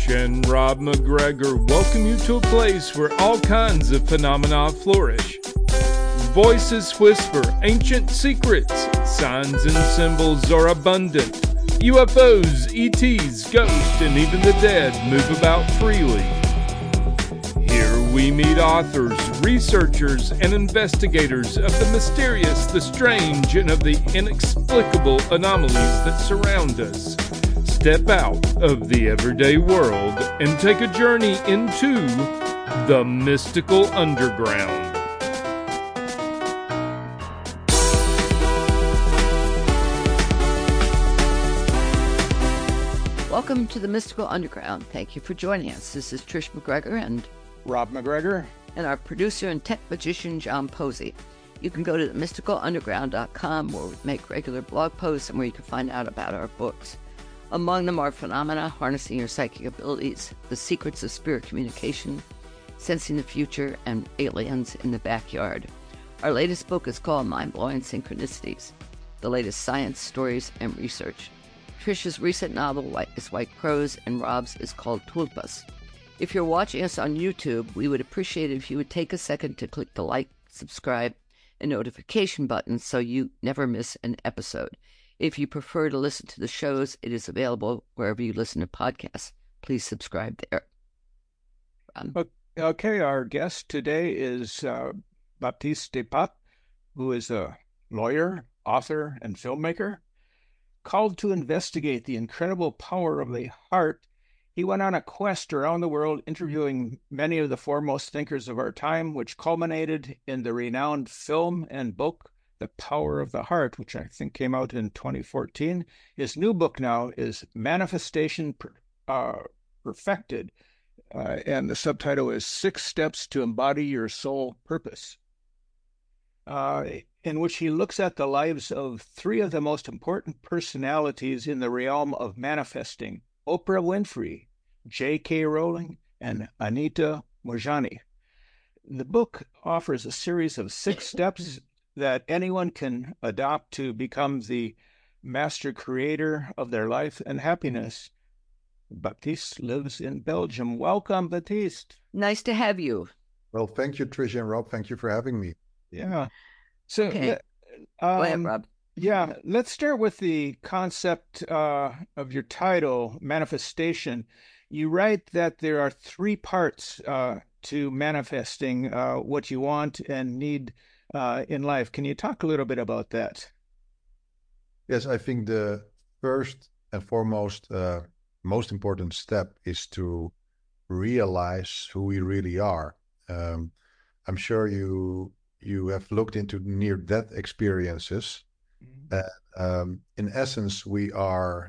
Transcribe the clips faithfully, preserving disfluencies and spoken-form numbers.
Trish and Rob McGregor welcome you to a place where all kinds of phenomena flourish. Voices whisper ancient secrets, signs and symbols are abundant. U F Os, E Ts, ghosts, and even the dead move about freely. Here we meet authors, researchers, and investigators of the mysterious, the strange, and of the inexplicable anomalies that surround us. Step out of the everyday world and take a journey into the mystical underground. Welcome to the Mystical Underground. Thank you for joining us. This is Trish McGregor and Rob McGregor and our producer and tech magician, John Posey. You can go to the mystical underground dot com where we make regular blog posts and where you can find out about our books. Among them are Phenomena, Harnessing Your Psychic Abilities, The Secrets of Spirit Communication, Sensing the Future, and Aliens in the Backyard. Our latest book is called Mind-Blowing Synchronicities, the latest science, stories, and research. Trish's recent novel is White Crows, and Rob's is called Tulpas. If you're watching us on YouTube, we would appreciate it if you would take a second to click the like, subscribe, and notification button so you never miss an episode. If you prefer to listen to the shows, it is available wherever you listen to podcasts. Please subscribe there. Um, Okay, our guest today is uh, Baptiste Des Pape, who is a lawyer, author, and filmmaker. Called to investigate the incredible power of the heart, he went on a quest around the world interviewing many of the foremost thinkers of our time, which culminated in the renowned film and book, The Power of the Heart, which I think came out in twenty fourteen. His new book now is Manifestation uh, Perfected, uh, and the subtitle is Six Steps to Embody Your Soul Purpose, uh, in which he looks at the lives of three of the most important personalities in the realm of manifesting: Oprah Winfrey, J K Rowling, and Anita Moorjani. The book offers a series of six steps that anyone can adopt to become the master creator of their life and happiness. Baptiste lives in Belgium. Welcome, Baptiste. nice to have you. Well, thank you, Trish and Rob. Thank you for having me. Yeah. So, Okay. um, Go ahead, Rob. Yeah, let's start with the concept uh, of your title, manifestation. You write that there are three parts uh, to manifesting uh, what you want and need uh, in life. Can you talk a little bit about that? Yes, I think the first and foremost, uh, most important step is to realize who we really are. Um, I'm sure you you have looked into near-death experiences. Uh, um, in essence, we are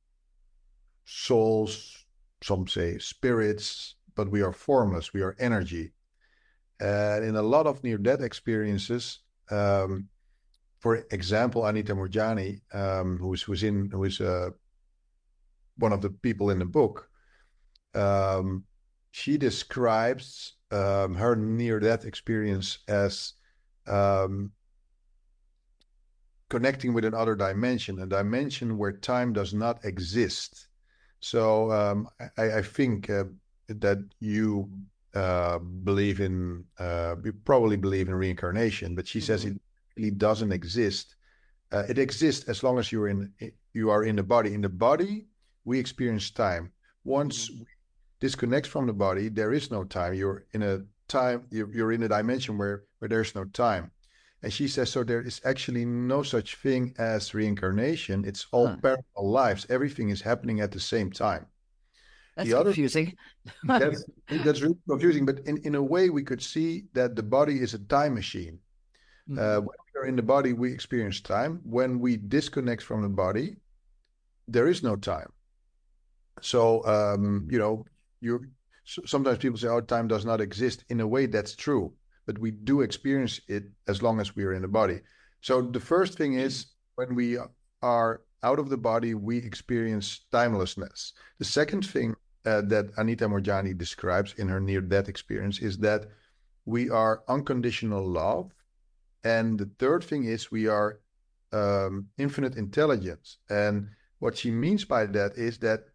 souls, some say spirits, but we are formless, we are energy. And in a lot of near-death experiences, um, for example, Anita Moorjani, um, who's, who's, in, who is uh, one of the people in the book, um, she describes um, her near-death experience as um, connecting with another dimension, a dimension where time does not exist. So um, I, I think uh, that you uh, believe in, uh, you probably believe in reincarnation, but she mm-hmm. says it really doesn't exist. Uh, it exists as long as you're in, you are in the body. In the body, we experience time. Once mm-hmm. we disconnect from the body, there is no time. You're in a time, you're, you're in a dimension where, where there's no time. And she says, so there is actually no such thing as reincarnation. It's all huh. parallel lives. Everything is happening at the same time. That's the other, confusing. that's, that's really confusing. But in, in a way, we could see that the body is a time machine. Mm-hmm. Uh, when we are in the body, we experience time. When we disconnect from the body, there is no time. So, um, you know, you sometimes people say, oh, time does not exist. In a way, that's true. But we do experience it as long as we are in the body. So the first thing is when we are out of the body, we experience timelessness. The second thing uh, that Anita Moorjani describes in her near-death experience is that we are unconditional love. And the third thing is we are um, infinite intelligence. And what she means by that is that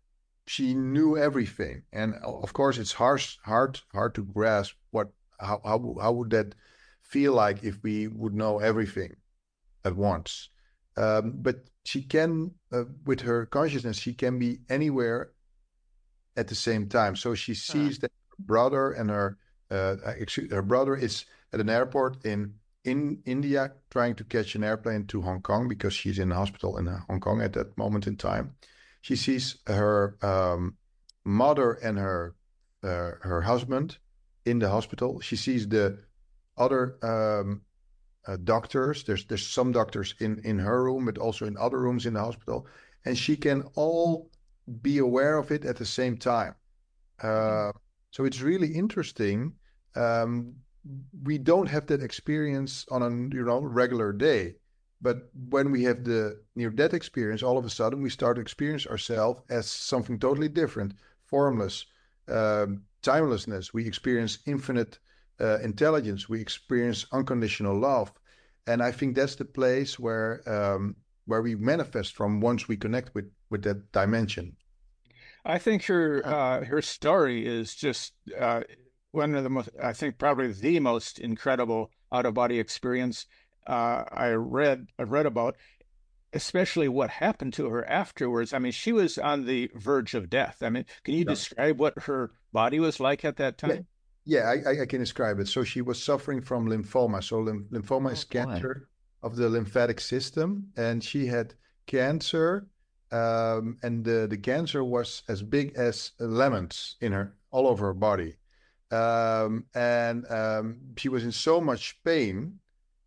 she knew everything. And of course, it's hard, hard, hard to grasp what how how how would that feel like if we would know everything at once. Um, but she can, uh, with her consciousness, she can be anywhere at the same time. So she sees that her brother and her uh, excuse, her brother is at an airport in in India trying to catch an airplane to Hong Kong because she's in the hospital in Hong Kong at that moment in time. She sees her um, mother and her uh, her husband in the hospital. She sees the other um, uh, doctors. There's there's some doctors in in her room, but also in other rooms in the hospital, and she can all be aware of it at the same time. Uh, so it's really interesting. Um, we don't have that experience on a you know regular day, but when we have the near-death experience, all of a sudden we start to experience ourselves as something totally different, formless, um, timelessness. We experience infinite uh, intelligence. We experience unconditional love, and I think that's the place where um, where we manifest from once we connect with with that dimension. I think her uh, her story is just uh, one of the most, I think probably the most incredible out of body experience uh, I read I've read about, especially what happened to her afterwards. I mean, she was on the verge of death. I mean, can you Yeah. describe what her body was like at that time? Yeah, I, I, I can describe it. So she was suffering from lymphoma. So lym- lymphoma Oh, is boy. cancer of the lymphatic system, and she had cancer, um, and the the cancer was as big as lemons in her all over her body, um, and um, she was in so much pain.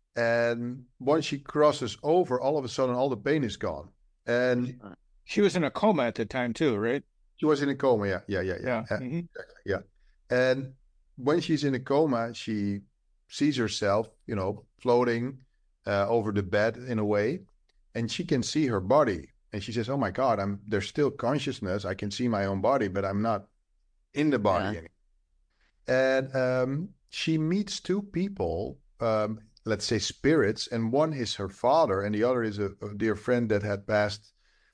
And once she crosses over, all of a sudden, all the pain is gone, and She was in a coma at the time too, right? she was in a coma. Yeah, yeah, yeah, yeah, Yeah. uh, Mhm. yeah. And when she's in a coma, she sees herself, you know, floating uh, over the bed in a way, and she can see her body. And she says, "Oh my God, I'm there's still consciousness. I can see my own body, but I'm not in the body Yeah. anymore." And um, she meets two people, um, let's say spirits, and one is her father, and the other is a, a dear friend that had passed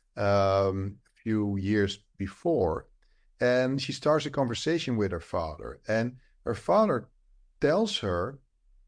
um, a few years before. And she starts a conversation with her father, and her father tells her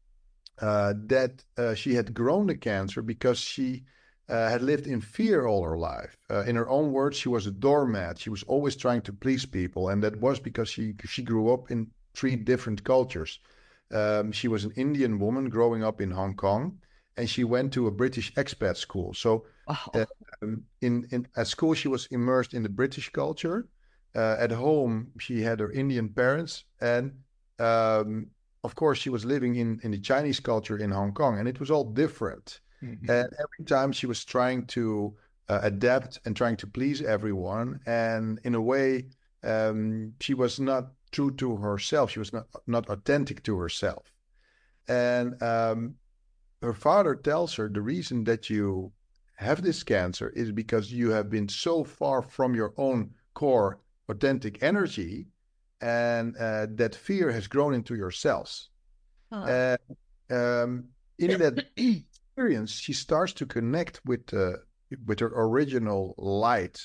uh, that uh, she had grown the cancer because she uh, had lived in fear all her life. Uh, in her own words, she was a doormat. She was always trying to please people, and that was because she she grew up in three different cultures. Um, she was an Indian woman growing up in Hong Kong, and she went to a British expat school. So, Wow. uh, um, in in at school, she was immersed in the British culture. Uh, at home, she had her Indian parents, and um, of course, she was living in, in the Chinese culture in Hong Kong, and it was all different. Mhm. And every time she was trying to uh, adapt and trying to please everyone, and in a way, um, she was not true to herself. She was not not authentic to herself. And um, her father tells her the reason that you have this cancer is because you have been so far from your own core authentic energy, and uh, that fear has grown into your cells. Huh. And um, in that experience, she starts to connect with uh, with her original light.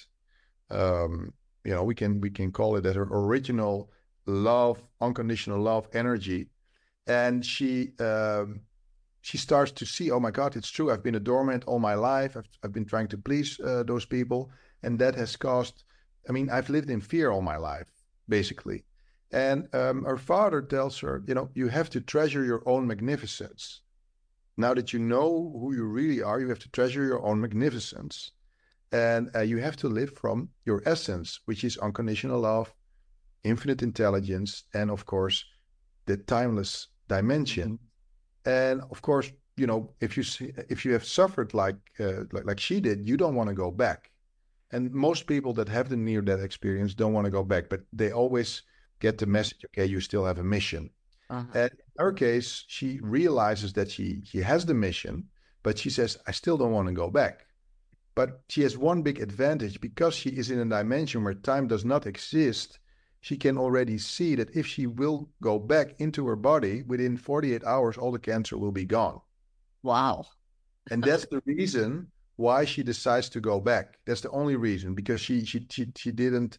Um, you know, we can we can call it that her original love, unconditional love energy, and she um, she starts to see, oh my God, it's true. I've been a doormat all my life. I've I've been trying to please uh, those people, and that has caused. I mean, I've lived in fear all my life, basically. And um, her father tells her, you know, you have to treasure your own magnificence. Now that you know who you really are, you have to treasure your own magnificence. And uh, you have to live from your essence, which is unconditional love, infinite intelligence, and of course, the timeless dimension. And of course, you know, if you see, if you have suffered like, uh, like like she did, you don't want to go back. And most people that have the near-death experience don't want to go back, but they always get the message, okay, you still have a mission. Uh-huh. And in her case, she realizes that she she has the mission, but she says, I still don't want to go back. But she has one big advantage because she is in a dimension where time does not exist. She can already see that if she will go back into her body within forty-eight hours, all the cancer will be gone. Wow. And that's the reason why she decides to go back. That's the only reason, because she she she, she didn't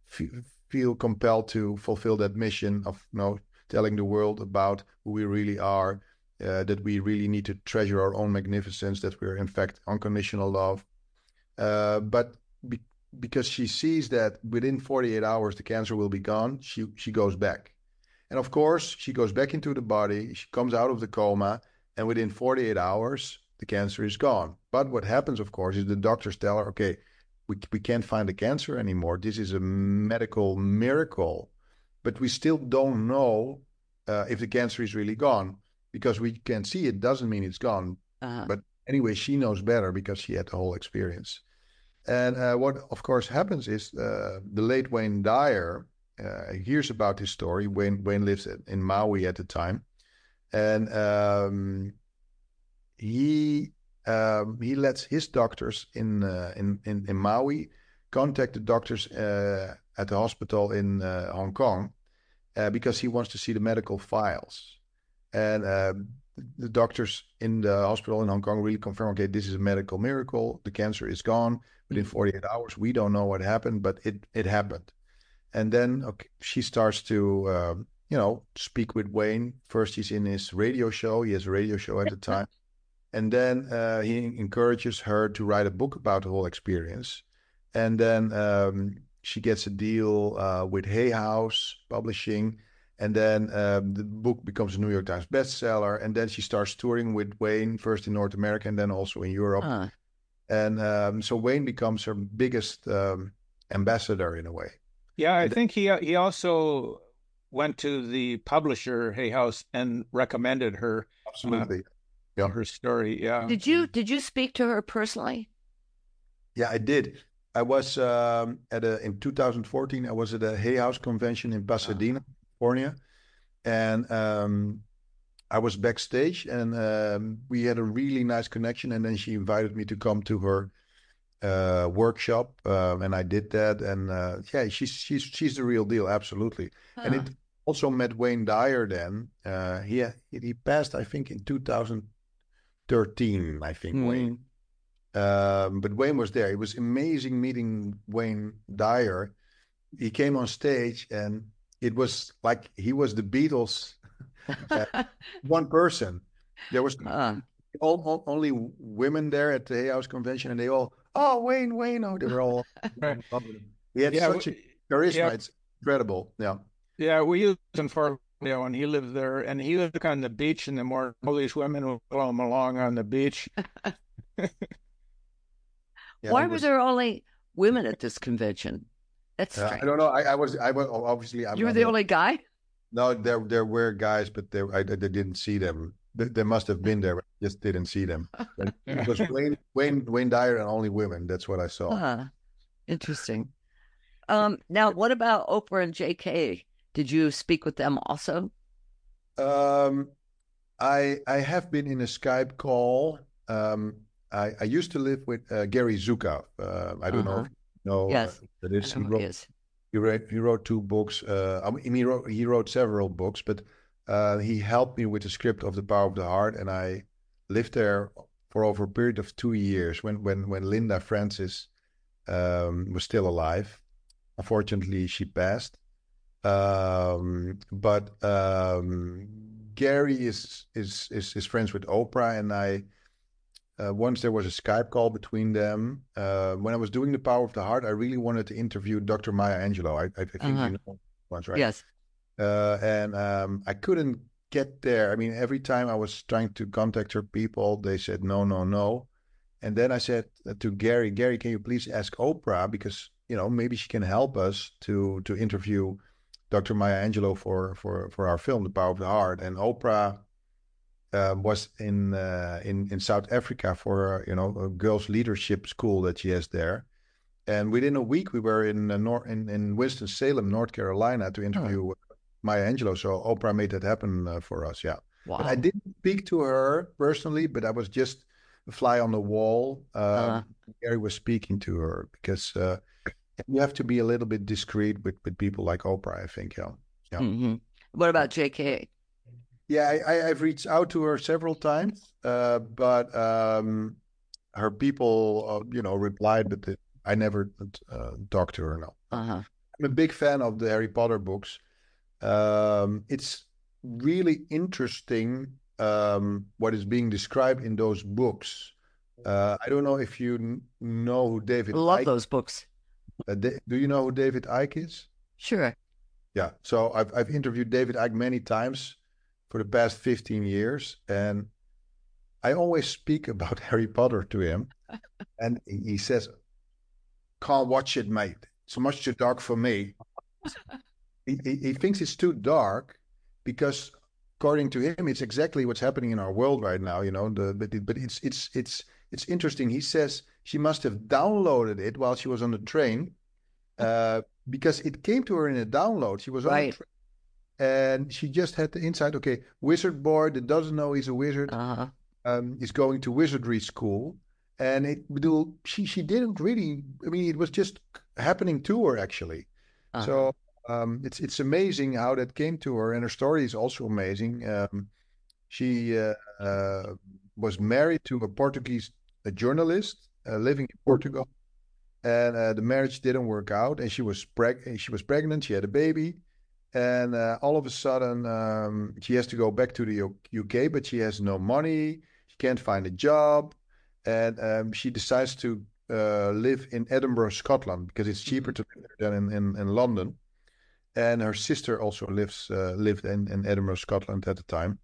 f- feel compelled to fulfill that mission of, you know, telling the world about who we really are, uh, that we really need to treasure our own magnificence, that we're in fact unconditional love. Uh, but be- because she sees that within forty-eight hours the cancer will be gone, she she goes back. And of course, she goes back into the body, she comes out of the coma, and within forty-eight hours, the cancer is gone. But what happens, of course, is the doctors tell her, okay, we, we can't find the cancer anymore. This is a medical miracle. But we still don't know uh, if the cancer is really gone, because we can see it doesn't mean it's gone. Uh-huh. But anyway, she knows better because she had the whole experience. And uh, what, of course, happens is uh, the late Wayne Dyer uh, hears about this story. Wayne, Wayne lives in Maui at the time. And um, he um, he lets his doctors in, uh, in, in, in Maui contact the doctors uh, at the hospital in uh, Hong Kong uh, because he wants to see the medical files. And uh, the doctors in the hospital in Hong Kong really confirm, okay, this is a medical miracle. The cancer is gone within forty-eight hours. We don't know what happened, but it, it happened. And then okay, she starts to, uh, you know, speak with Wayne. First, he's in his radio show. He has a radio show at the time. And then uh, he encourages her to write a book about the whole experience. And then um, she gets a deal uh, with Hay House Publishing. And then um, the book becomes a New York Times bestseller. And then she starts touring with Wayne, first in North America and then also in Europe. Uh. And um, so Wayne becomes her biggest um, ambassador in a way. Yeah, I and think he he also went to the publisher, Hay House, and recommended her. Absolutely. Uh, yeah. Her story, yeah. Did you did you speak to her personally? Yeah, I did. I was um, at a in two thousand fourteen. I was at a Hay House convention in Pasadena, uh-huh. California, and um, I was backstage, and um, we had a really nice connection. And then she invited me to come to her uh, workshop, uh, and I did that. And uh, yeah, she's she's she's the real deal, absolutely. Huh. And it also met Wayne Dyer. Then uh, he he passed, I think, in two thousand thirteen. I think mm. Wayne. Um, but Wayne was there. It was amazing meeting Wayne Dyer. He came on stage, and it was like he was the Beatles. uh, one person. There was uh. all, all, only women there at the Hay House convention, and they all, oh, Wayne, Wayne. Oh, they were all. He had yeah, such a charisma. Yeah. It's incredible. Yeah. Yeah, we used him for, you know, and he lived there, and he lived on the beach, and the more all these women would follow him along on the beach. Yeah, Why was, were there only women at this convention? That's strange. Uh, I don't know. I, I was, I was obviously. I'm, you were I'm the not, only guy? No, there there were guys, but they I, I didn't see them. They, they must have been there, but I just didn't see them. It was Wayne, Wayne, Wayne Dyer and only women. That's what I saw. Uh, interesting. Um, now, what about Oprah and J K? Did you speak with them also? Um, I I have been in a Skype call. Um, I, I used to live with uh, Gary Zukav. Uh, I don't uh-huh. know if you know. Yes, uh, that is. I know he, wrote, he is. He, wrote, he wrote two books. Uh, I mean, he wrote, he wrote several books, but uh, he helped me with the script of The Power of the Heart, and I lived there for over a period of two years when when when Linda Francis um, was still alive. Unfortunately, she passed. Um, but um, Gary is, is is is friends with Oprah, and I. Uh, once there was a Skype call between them. Uh, when I was doing The Power of the Heart, I really wanted to interview Doctor Maya Angelou. I, I think uh-huh. you know once, right? Yes. Uh, and um, I couldn't get there. I mean, every time I was trying to contact her people, they said no, no, no. And then I said to Gary, Gary, can you please ask Oprah, because you know maybe she can help us to to interview Doctor Maya Angelou for for for our film, The Power of the Heart. And Oprah. Uh, was in uh, in in South Africa for you know a girls' leadership school that she has there, and within a week we were in uh, Nor- in, in Winston-Salem, North Carolina, to interview oh. Maya Angelou. So Oprah made that happen uh, for us. Yeah, wow. But I didn't speak to her personally, but I was just a fly on the wall. Uh, uh-huh. Gary was speaking to her because uh, you have to be a little bit discreet with, with people like Oprah, I think. Yeah. Yeah. Mm-hmm. What about J K? Yeah, I, I've reached out to her several times, uh, but um, her people, uh, you know, replied, but the, I never uh, talked to her. No, uh-huh. I'm a big fan of the Harry Potter books. Um, it's really interesting um, what is being described in those books. Uh, I don't know if you n- know who David I love Icke. those books. Uh, Da- do you know who David Icke is? Sure. Yeah. So I've I've interviewed David Icke many times for the past fifteen years, and I always speak about Harry Potter to him, and he he says, "Can't watch it, mate. It's much too dark for me." He, he, he thinks it's too dark because, according to him, it's exactly what's happening in our world right now. You know, the but it, but it's it's it's it's interesting. He says she must have downloaded it while she was on the train, uh, because it came to her in a download. She was on the Right. train and she just had the insight. Okay, wizard boy that doesn't know he's a wizard Uh-huh. um, is going to wizardry school, and it bedoel, she she didn't really. I mean, it was just happening to her actually. Uh-huh. So um, it's it's amazing how that came to her, and her story is also amazing. Um, she uh, uh, was married to a Portuguese a journalist uh, living in Portugal, and uh, the marriage didn't work out, and she was preg she was pregnant. She had a baby, and uh, all of a sudden um, she has to go back to the U- UK, but she has no money. She can't find a job, and um, she decides to uh, live in Edinburgh, Scotland, because it's cheaper to live there than in, in, in London. And her sister also lives uh, lived in, in Edinburgh, Scotland at the time.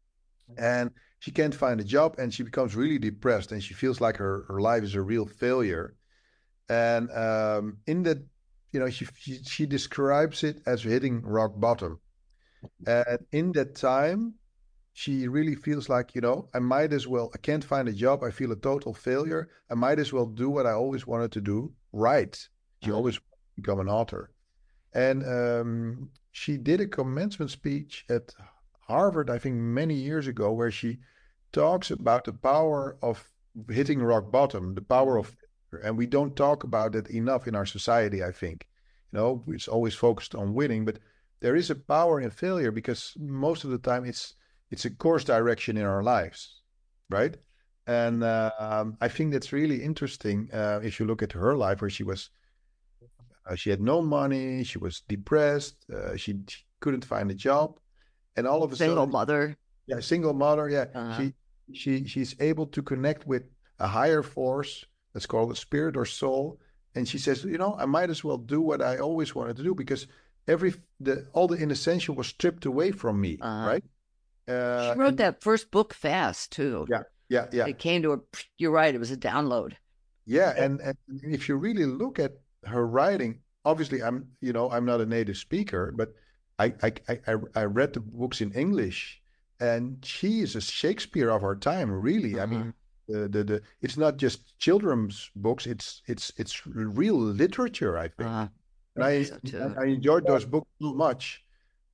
And she can't find a job, and she becomes really depressed, and she feels like her, her life is a real failure. And um, in that, you know, she, she she describes it as hitting rock bottom. And in that time, she really feels like, you know, I might as well, I can't find a job. I feel a total failure. I might as well do what I always wanted to do, write. She Uh-huh. always wanted to become an author. And um, she did a commencement speech at Harvard, I think, many years ago, where she talks about the power of hitting rock bottom, the power of failure. And we don't talk about it enough in our society, I think. You know, it's always focused on winning, but there is a power in failure because most of the time it's it's a course direction in our lives, right? And uh, um, I think that's really interesting uh, if you look at her life, where she was uh, she had no money, she was depressed, uh, she, she couldn't find a job, and all of a Single sudden, mother. yeah, single mother, yeah, Uh-huh. she she she's able to connect with a higher force that's called the spirit or soul, and she says, you know, I might as well do what I always wanted to do because every the all the inessential was stripped away from me, Uh-huh. right? She Uh, wrote and that first book fast too. yeah, yeah, yeah, It came to her. You're right. It was a download. yeah, and and if you really look at her writing, obviously I'm, you know, I'm not a native speaker, but I I I, I I read the books in English, and she is a Shakespeare of our time, really. I Uh-huh. mean, the the, the it's not just children's books; it's it's it's real literature, I think. Uh, And I I think so too. I enjoyed those books so much.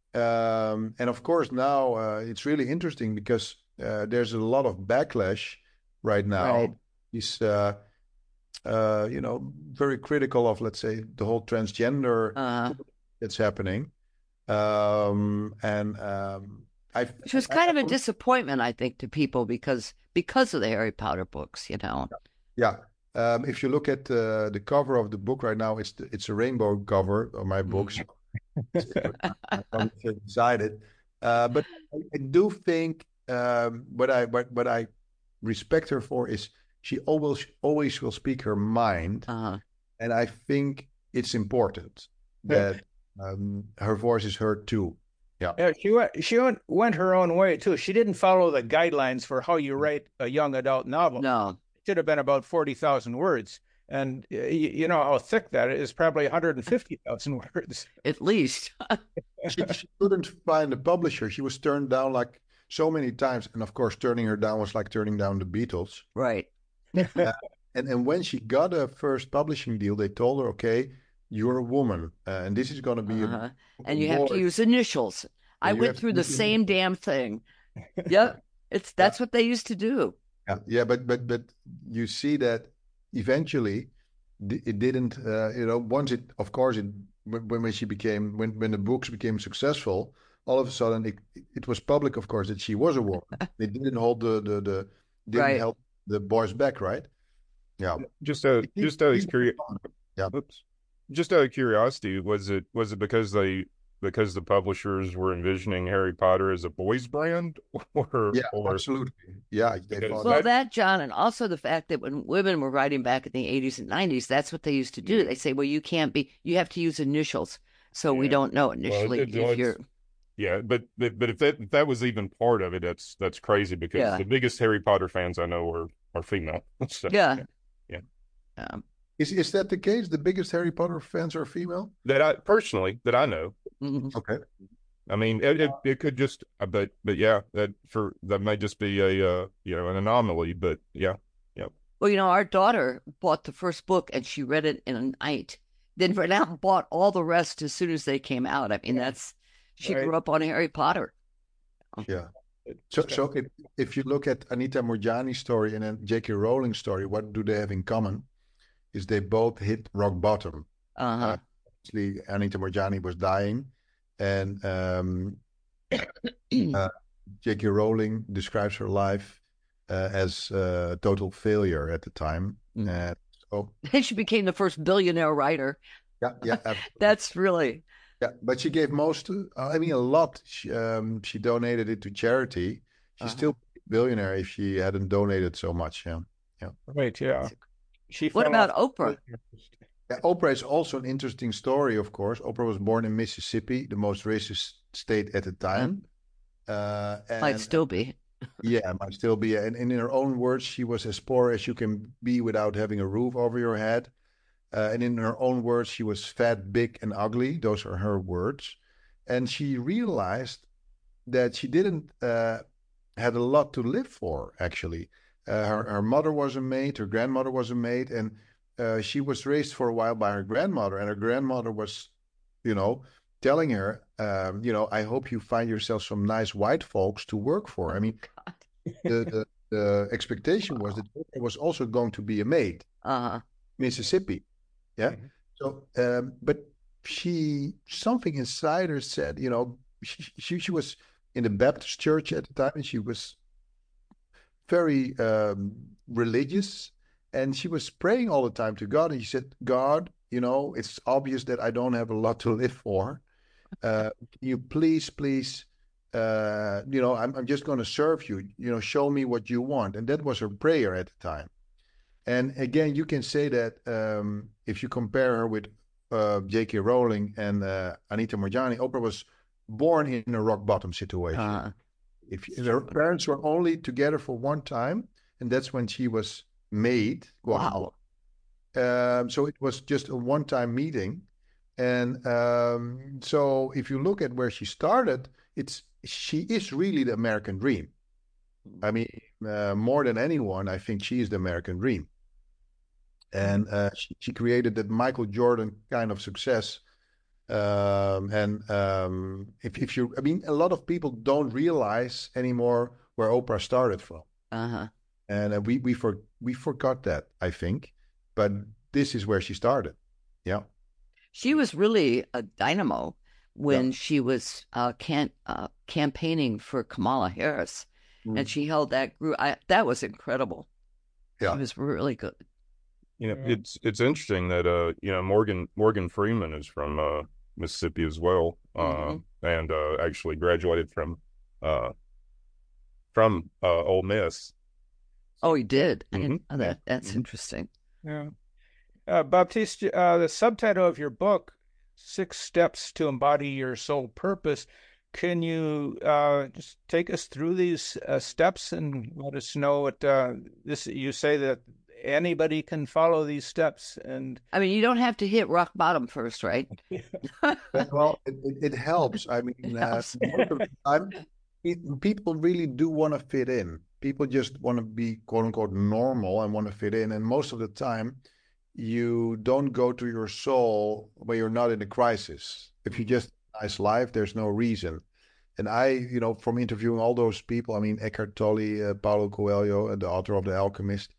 Um, and of course, now uh, it's really interesting because uh, there's a lot of backlash right now. Right. He's uh, uh, you know, very critical of, let's say, the whole transgender Uh, that's happening. Um, and um, I, which was I, kind of I, a disappointment, I think, to people because because of the Harry Potter books, you know. yeah. Um, if you look at uh, the cover of the book right now, it's the, it's a rainbow cover of my book. So I can't decide it. Uh, but I, I do think um, what I what, what I respect her for is she always always will speak her mind. Uh, And I think it's important Yeah. that um, her voice is heard too. Yeah. Yeah, she went she went, went her own way too. She didn't follow the guidelines for how you write a young adult novel. no. It should have been about forty thousand words. And uh, you, you know how thick that is, probably one hundred fifty thousand words. At least. She, she couldn't find a publisher. She was turned down like so many times. And of course, turning her down was like turning down the Beatles. Right. Uh, and, and when she got a first publishing deal, they told her, okay, you're a woman. Uh, and this is going to be Uh-huh. a And you have to boy. use initials. I And you went have to through the use same damn thing. Yep. It's that's what they used to do. Yeah, yeah, but but but you see that eventually di- it didn't. Uh, you know, once it, of course, it when, when she became when when the books became successful, all of a sudden it it was public, of course, that she was a woman. They didn't hold the the the didn't Right. help the boys back, right? Yeah, Just out, It- just out of it- curiosity. yeah. Oops. just out of curiosity, was it was it because they because the publishers were envisioning Harry Potter as a boys brand, or Yeah, or absolutely. Yeah, they because thought Well, that that, John, and also the fact that when women were writing back in the eighties and nineties, that's what they used to do. They say, well, you can't be, you have to use initials. So we yeah. don't know Well, it, initially it, if it's you're, yeah, but but but if that if that was even part of it, that's that's crazy because yeah, the biggest Harry Potter fans I know are are female. So yeah. yeah, yeah. Um, is is that the case? The biggest Harry Potter fans are female? That I personally that I know. mhm. Okay. I mean, it, it, it could just, uh, but but yeah, that for that may just be a uh, you know an anomaly, but yeah, yeah. Well, you know, our daughter bought the first book and she read it in a night. Then went out and bought all the rest as soon as they came out. I mean, that's, she Right. grew up on Harry Potter. Yeah. So, Okay. so if, if you look at Anita Moorjani's story and then J K. Rowling's story, what do they have in common? Is they both hit rock bottom. Uh-huh. Uh, actually, Anita Moorjani was dying, and um, uh, J K. Rowling describes her life uh, as a total failure at the time. Mhm. And so, Then she became the first billionaire writer. yeah, yeah, absolutely. That's really, Yeah, but she gave most, uh, I mean, a lot. She, um, she donated it to charity. She's uh-huh. still a billionaire if she hadn't donated so much. Yeah, yeah. Right. Yeah. She What fell about off. Oprah? Yeah, Oprah is also an interesting story, of course. Oprah was born in Mississippi, the most racist state at the time. Uh, Might and still be. yeah, might still be. And, and in her own words, she was as poor as you can be without having a roof over your head. Uh, and in her own words, she was fat, big, and ugly. Those are her words. And she realized that she didn't uh, had a lot to live for, actually. Uh, her, her mother was a maid, her grandmother was a maid, and uh, she was raised for a while by her grandmother. And her grandmother was, you know, telling her, um, you know, I hope you find yourself some nice white folks to work for. I mean, God. the, the, the expectation was that Oprah was also going to be a maid, Uh-huh. Mississippi. Yeah. Mhm. So, um, but she, something inside her said, you know, she, she, she was in the Baptist church at the time, and she was very um, religious, and she was praying all the time to God. And she said, God, you know, it's obvious that I don't have a lot to live for. Uh, can you please, please, uh, you know, I'm, I'm just going to serve you, you know, show me what you want. And that was her prayer at the time. And again, you can say that um, if you compare her with uh, J K. Rowling and uh, Anita Moorjani, Oprah was born in a rock bottom situation. Uh-huh. If her parents were only together for one time, and that's when she was made. Wow. Um, so it was just a one-time meeting, and um, so if you look at where she started, it's she is really the American dream. I mean, uh, more than anyone, I think she is the American dream. And uh, she, she created that Michael Jordan kind of success. Um, and um, if, if you, I mean, a lot of people don't realize anymore where Oprah started from. Uh-huh. And uh, we, we, for, we forgot that, I think. But this is where she started. Yeah. She was really a dynamo when Yeah. she was uh, can, uh, campaigning for Kamala Harris. Mm. And she held that group. I, that was incredible. Yeah. She was really good. You know, Yeah. it's it's interesting that uh, you know, Morgan Morgan Freeman is from uh Mississippi as well, uh, Mhm. and uh, actually graduated from uh from uh Ole Miss. Oh, he did. I didn't Mhm. know that. That's Mhm. interesting. Yeah. Uh, Baptiste, uh, the subtitle of your book, Six Steps to Embody Your Soul Purpose. Can you uh, just take us through these uh, steps and let us know what uh, this? You say that anybody can follow these steps, and I mean, you don't have to hit rock bottom first, right? Well, it, it, it helps. I mean, It uh, helps. most of the time, pe- people really do want to fit in. People just want to be quote unquote normal and want to fit in. And most of the time, you don't go to your soul when you're not in a crisis. If you just have a nice life, there's no reason. And I, you know, from interviewing all those people, I mean, Eckhart Tolle, uh, Paulo Coelho, uh, the author of The Alchemist,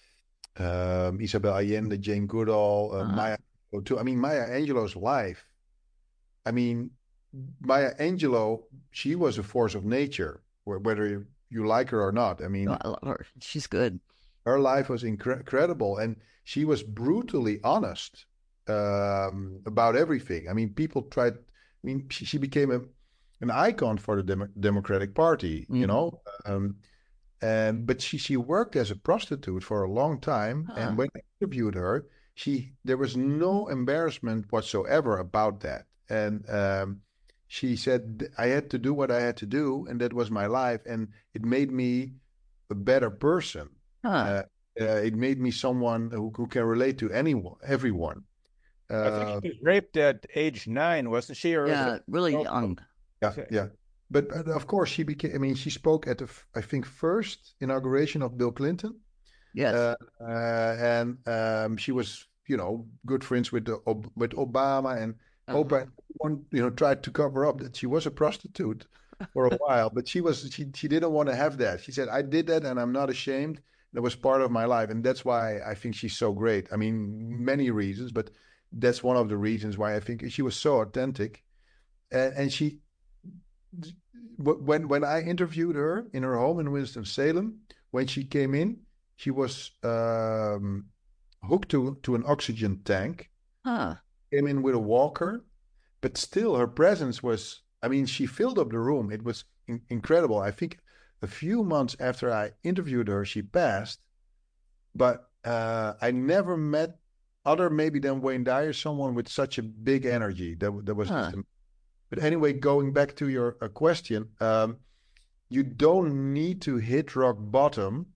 um, Isabel Allende, Jane Goodall, uh, Uh-huh. Maya Angelou, too. I mean, Maya Angelou's life. I mean, Maya Angelou, she was a force of nature, wh- whether you, you like her or not. I mean, Oh, I love her. She's good. her life was incre- incredible, and she was brutally honest. um, about everything. I mean, people tried. I mean, she, she became a, an icon for the Demo Democratic Party. Mm. You know, um, and but she she worked as a prostitute for a long time. Huh. And when I interviewed her, she there was no embarrassment whatsoever about that. And um, she said, I had to do what I had to do, and that was my life, and it made me a better person. Huh. Uh, uh, it made me someone who, who can relate to anyone, everyone. I Uh, think she was raped at age nine, wasn't she? Or was Yeah, it- really Oh, young. yeah, Okay. yeah. But, but of course, she became. I mean, she spoke at the, f- I think, first inauguration of Bill Clinton. Yes. Uh, uh, and um, she was, you know, good friends with the Ob- with Obama and Uh-huh. Oprah. One, you know, tried to cover up that she was a prostitute for a while, but she was she she didn't want to have that. She said, "I did that, and I'm not ashamed. That was part of my life, and that's why I think she's so great. I mean, many reasons, but that's one of the reasons why I think she was so authentic, and, and she." When when I interviewed her in her home in Winston-Salem, when she came in, she was um, hooked to, to an oxygen tank, Huh. came in with a walker, but still her presence was, I mean, she filled up the room. It was in incredible. I think a few months after I interviewed her, she passed, but uh, I never met, other maybe than Wayne Dyer, someone with such a big energy. That, that was Huh. just, a, but anyway, going back to your uh, question, um, you don't need to hit rock bottom.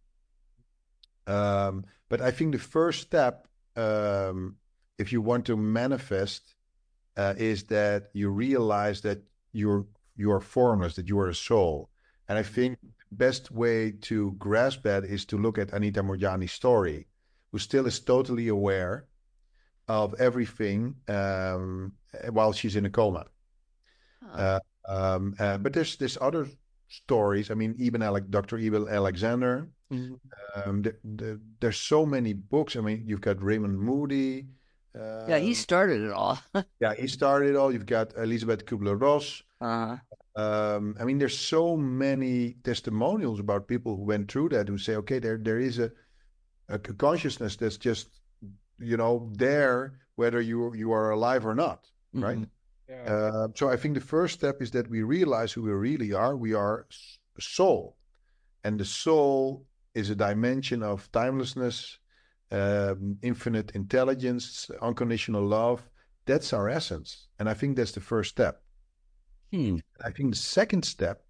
Um, but I think the first step, um, if you want to manifest, uh, is that you realize that you're you're formless, that you are a soul. And I think the best way to grasp that is to look at Anita Moorjani's story, who still is totally aware of everything um, while she's in a coma. Huh. Uh, um, uh, but there's there's other stories. I mean, even like Doctor Ebel Alexander. Mhm. Um, the, the, there's so many books. I mean, you've got Raymond Moody. Uh, Yeah, he started it all. yeah, he started it all. You've got Elizabeth Kubler-Ross. Uh, Um, I mean, there's so many testimonials about people who went through that, who say, okay, there there is a, a consciousness that's just, you know, there, whether you you are alive or not, right? mhm. Yeah. Uh, so I think the first step is that we realize who we really are. We are a soul, and the soul is a dimension of timelessness, um, infinite intelligence, unconditional love. That's our essence, and I think that's the first step. Hmm. I think the second step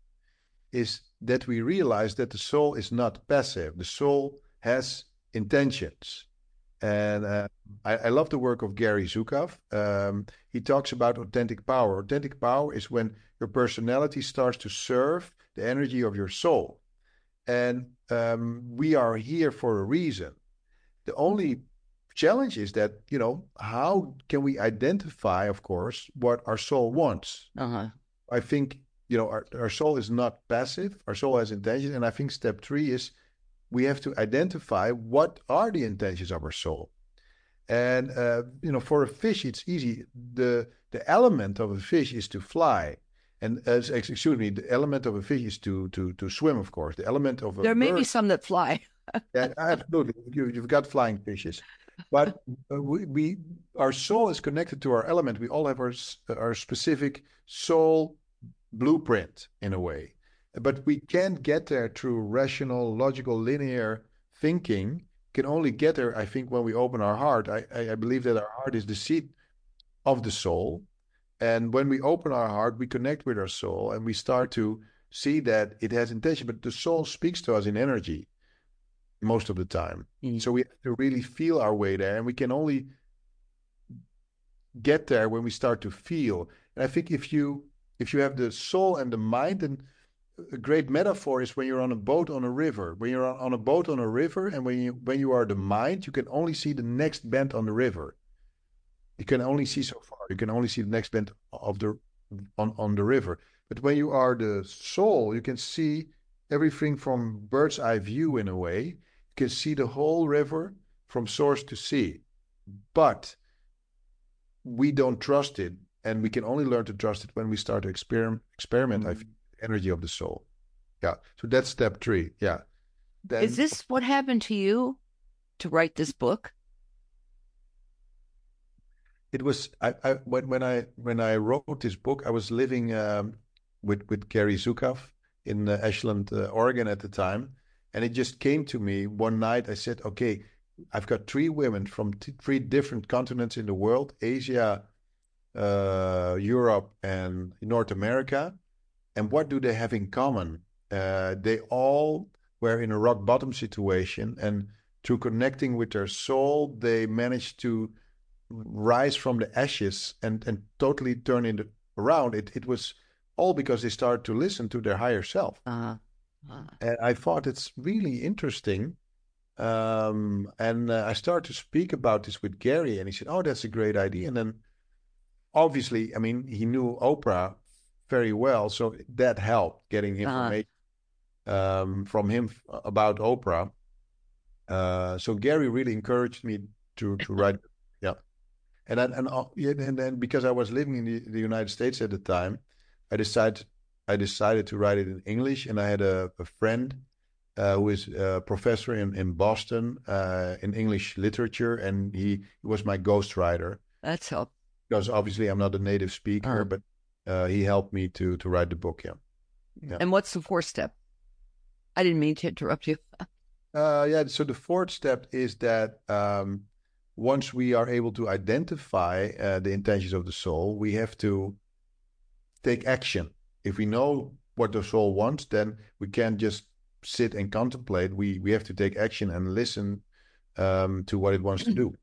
is that we realize that the soul is not passive. The soul has intentions. And uh, I, I love the work of Gary Zukav. Um, he talks about authentic power. Authentic power is when your personality starts to serve the energy of your soul. And um, we are here for a reason. The only challenge is that, you know, how can we identify, of course, what our soul wants? Uh-huh. I think, you know, our, our soul is not passive. Our soul has intention. And I think step three is we have to identify what are the intentions of our soul. And, uh, you know, for a fish, it's easy. The the element of a fish is to fly. And, uh, excuse me, the element of a fish is to to to swim, of course. The element of a There may be bird, some that fly. yeah, absolutely. You, you've got flying fishes. But uh, we, we, our soul is connected to our element. We all have our, our specific soul blueprint in a way. But we can't get there through rational, logical, linear thinking. Can only get there, I think, when we open our heart. I, I, I believe that our heart is the seat of the soul. And when we open our heart, we connect with our soul and we start to see that it has intention. But the soul speaks to us in energy most of the time. Mm. So we have to really feel our way there. And we can only get there when we start to feel. And I think if you if you have the soul and the mind, then a great metaphor is when you're on a boat on a river. When you're on a boat on a river, and when you when you are the mind, you can only see the next bend on the river. You can only see so far. You can only see the next bend of the on, on the river. But when you are the soul, you can see everything from bird's eye view in a way. You can see the whole river from source to sea. But we don't trust it, and we can only learn to trust it when we start to experiment. Experiment, mm-hmm. I think, energy of the soul. Yeah. So that's step three. Yeah. Then, is this what happened to you to write this book? it was I, I when when I when I wrote this book, I was living um, with with Gary Zukav in uh, Ashland, uh, Oregon at the time, and it just came to me one night. I said, "Okay, I've got three women from t- three different continents in the world: Asia, uh, Europe, and North America. And what do they have in common? Uh, they all were in a rock bottom situation, and through connecting with their soul, they managed to rise from the ashes and and totally turn it around. It it was all because they started to listen to their higher self. Uh, uh, And I thought it's really interesting. Um, and uh, I started to speak about this with Gary, and he said, "Oh, that's a great idea." And then, obviously, I mean, he knew Oprah very well, so that helped getting information uh, um, from him about Oprah. Uh, so Gary really encouraged me to to write. Yeah. And then, and uh, yeah, and then because I was living in the, the United States at the time, I decided I decided to write it in English. And I had a, a friend uh, who is a professor in in Boston uh, in English literature, and he, he was my ghostwriter. That's help. Because obviously I'm not a native speaker, uh, but uh, he helped me to to write the book. Yeah. yeah. And what's the fourth step? I didn't mean to interrupt you. uh, yeah. So the fourth step is that. Um, Once we are able to identify uh, the intentions of the soul, we have to take action. If we know what the soul wants, then we can't just sit and contemplate. We we have to take action and listen um, to what it wants to do.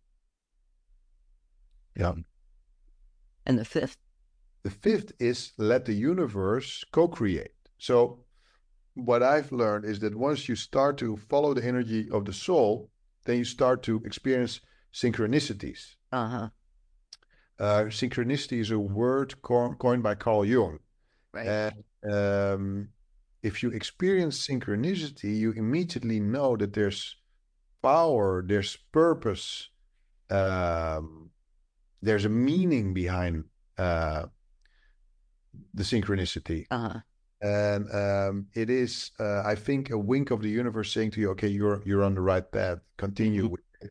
Yeah. And the fifth? The fifth is let the universe co-create. So what I've learned is that once you start to follow the energy of the soul, then you start to experience synchronicities. Uh-huh. Uh, synchronicity is a word co- coined by Carl Jung. Right. And um, if you experience synchronicity, you immediately know that there's power, there's purpose, um, there's a meaning behind uh, the synchronicity. Uh-huh. And um, it is, uh, I think, a wink of the universe saying to you, okay, you're you're on the right path. Continue mm-hmm. with it.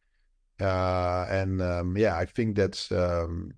Uh, and um, yeah, I think that's um,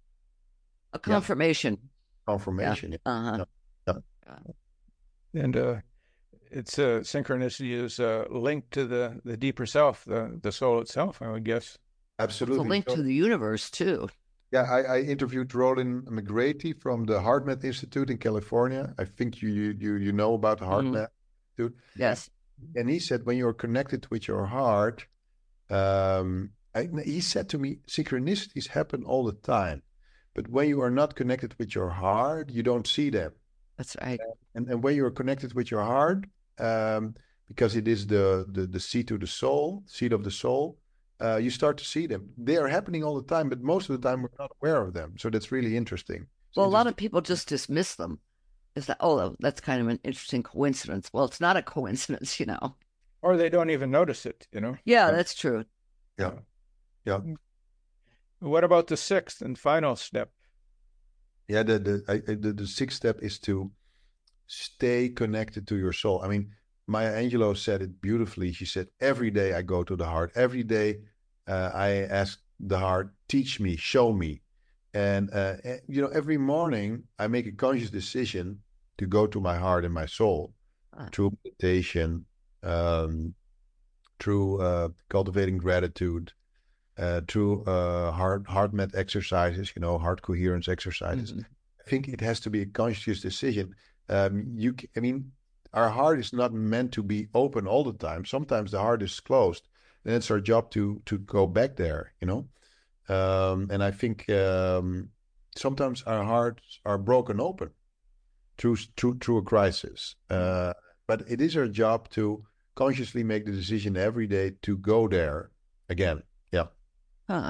a confirmation. Yeah. Confirmation. Yeah. Uh-huh. Yeah. Yeah. And uh, it's uh, synchronicity is uh, linked to the, the deeper self, the, the soul itself, I would guess. Absolutely. It's a link so, to the universe, too. Yeah, I, I interviewed Roland McGrady from the HeartMath Institute in California. I think you you you know about the HeartMath mm-hmm. Institute. Yes. And he said, when you're connected with your heart, um, I, he said to me, synchronicities happen all the time. But when you are not connected with your heart, you don't see them. That's right. And, and when you're connected with your heart, um, because it is the, the, the seat to the soul, seat of the soul, Uh, you start to see them. They are happening all the time, but most of the time we're not aware of them. So that's really interesting. It's well, interesting. A lot of people just dismiss them. Is that, oh, that's kind of an interesting coincidence. Well, it's not a coincidence, you know. Or they don't even notice it, you know. Yeah, that's true. Yeah. Yeah. What about the sixth and final step? Yeah, the the, I, the the sixth step is to stay connected to your soul. I mean, Maya Angelou said it beautifully. She said, every day I go to the heart. Every day uh, I ask the heart, teach me, show me. And, uh, you know, every morning I make a conscious decision to go to my heart and my soul uh. through meditation, um, through uh, cultivating gratitude, uh, through uh, heart, HeartMath exercises, you know, heart coherence exercises. Mm-hmm. I think it has to be a conscious decision. Um, you, I mean, our heart is not meant to be open all the time. Sometimes the heart is closed, and it's our job to to go back there, you know. Um, and I think um, sometimes our hearts are broken open through through through a crisis. Uh, but it is our job to consciously make the decision every day to go there again. Yeah. Huh.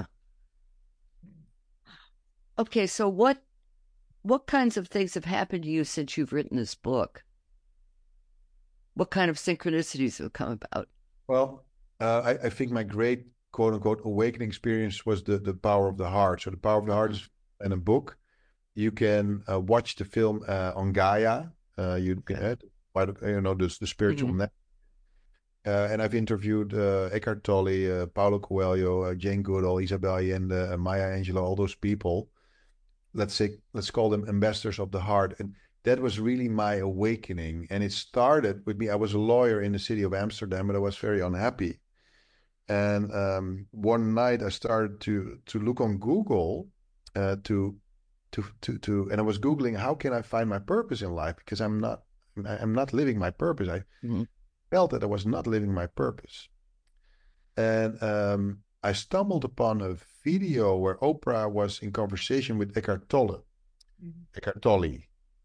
Okay, so what what kinds of things have happened to you since you've written this book? What kind of synchronicities have come about? Well, uh, I, I think my great quote unquote awakening experience was the, the power of the heart. So the power of the heart is in a book. You can uh, watch the film uh, on Gaia. Uh, you can, uh, you know, the, the spiritual mm-hmm. net. Uh, and I've interviewed uh, Eckhart Tolle, uh, Paulo Coelho, uh, Jane Goodall, Isabel Allende, uh, Maya Angelou, all those people. Let's say, let's call them ambassadors of the heart. And that was really my awakening. And it started with me. I was a lawyer in the city of Amsterdam, but I was very unhappy. And um, one night I started to to look on Google uh, to to to to, and I was Googling how can I find my purpose in life, because I'm not I'm not living my purpose. I mm-hmm. felt that I was not living my purpose, and um, I stumbled upon a video where Oprah was in conversation with Eckhart Tolle, mm-hmm. Eckhart Tolle,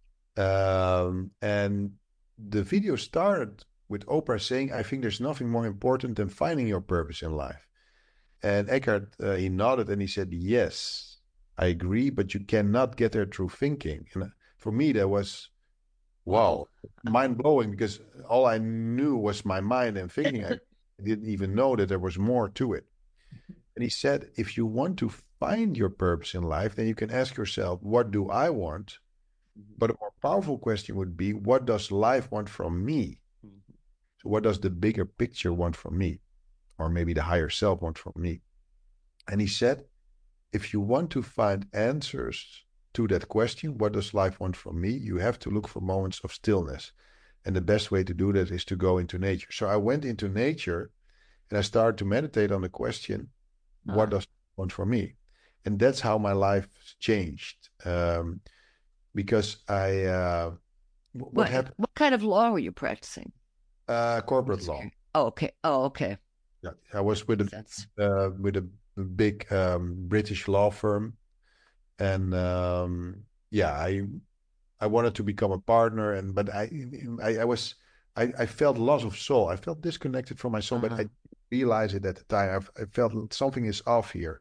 um, and the video started with Oprah saying, I think there's nothing more important than finding your purpose in life. And Eckhart, uh, he nodded and he said, yes, I agree, but you cannot get there through thinking. And for me, that was, wow, mind-blowing, because all I knew was my mind and thinking. I didn't even know that there was more to it. And he said, if you want to find your purpose in life, then you can ask yourself, what do I want? But a more powerful question would be, what does life want from me? So what does the bigger picture want from me? Or maybe the higher self want from me? And he said, if you want to find answers to that question, what does life want from me? You have to look for moments of stillness. And the best way to do that is to go into nature. So I went into nature and I started to meditate on the question, uh-huh. what does life want from me? And that's how my life changed. Um, because I, uh, what, what happened? What kind of law were you practicing? Uh, corporate law. Oh, okay. Oh, okay. Yeah, I was with a uh, with a big um, British law firm, and um, yeah, I I wanted to become a partner, and but I I, I was I, I felt loss of soul. I felt disconnected from my soul, uh-huh. but I didn't realize it at the time. I, I felt something is off here,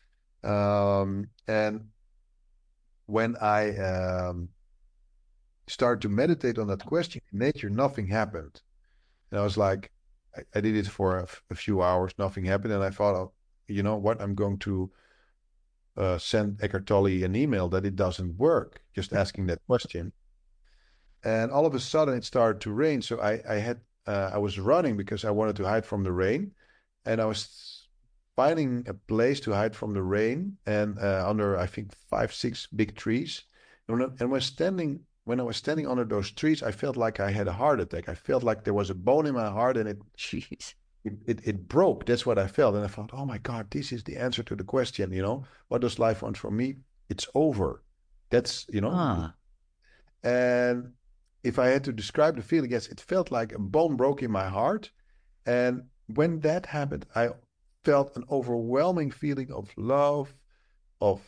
um, and when I um, started to meditate on that question in nature, nothing happened. And I was like, I, I did it for a, a few hours, nothing happened. And I thought, oh, you know what, I'm going to uh, send Eckhart Tolle an email that it doesn't work, just asking that question. And all of a sudden it started to rain. So I, I had, uh, I was running because I wanted to hide from the rain. And I was finding a place to hide from the rain and uh, under, I think, five, six big trees. And when I, and when standing When I was standing under those trees, I felt like I had a heart attack. I felt like there was a bone in my heart and it, Jeez. it, it, it broke. That's what I felt. And I thought, oh my God, this is the answer to the question, you know, what does life want from me? It's over. That's, you know. Ah. And if I had to describe the feeling, yes, it felt like a bone broke in my heart. And when that happened, I felt an overwhelming feeling of love, of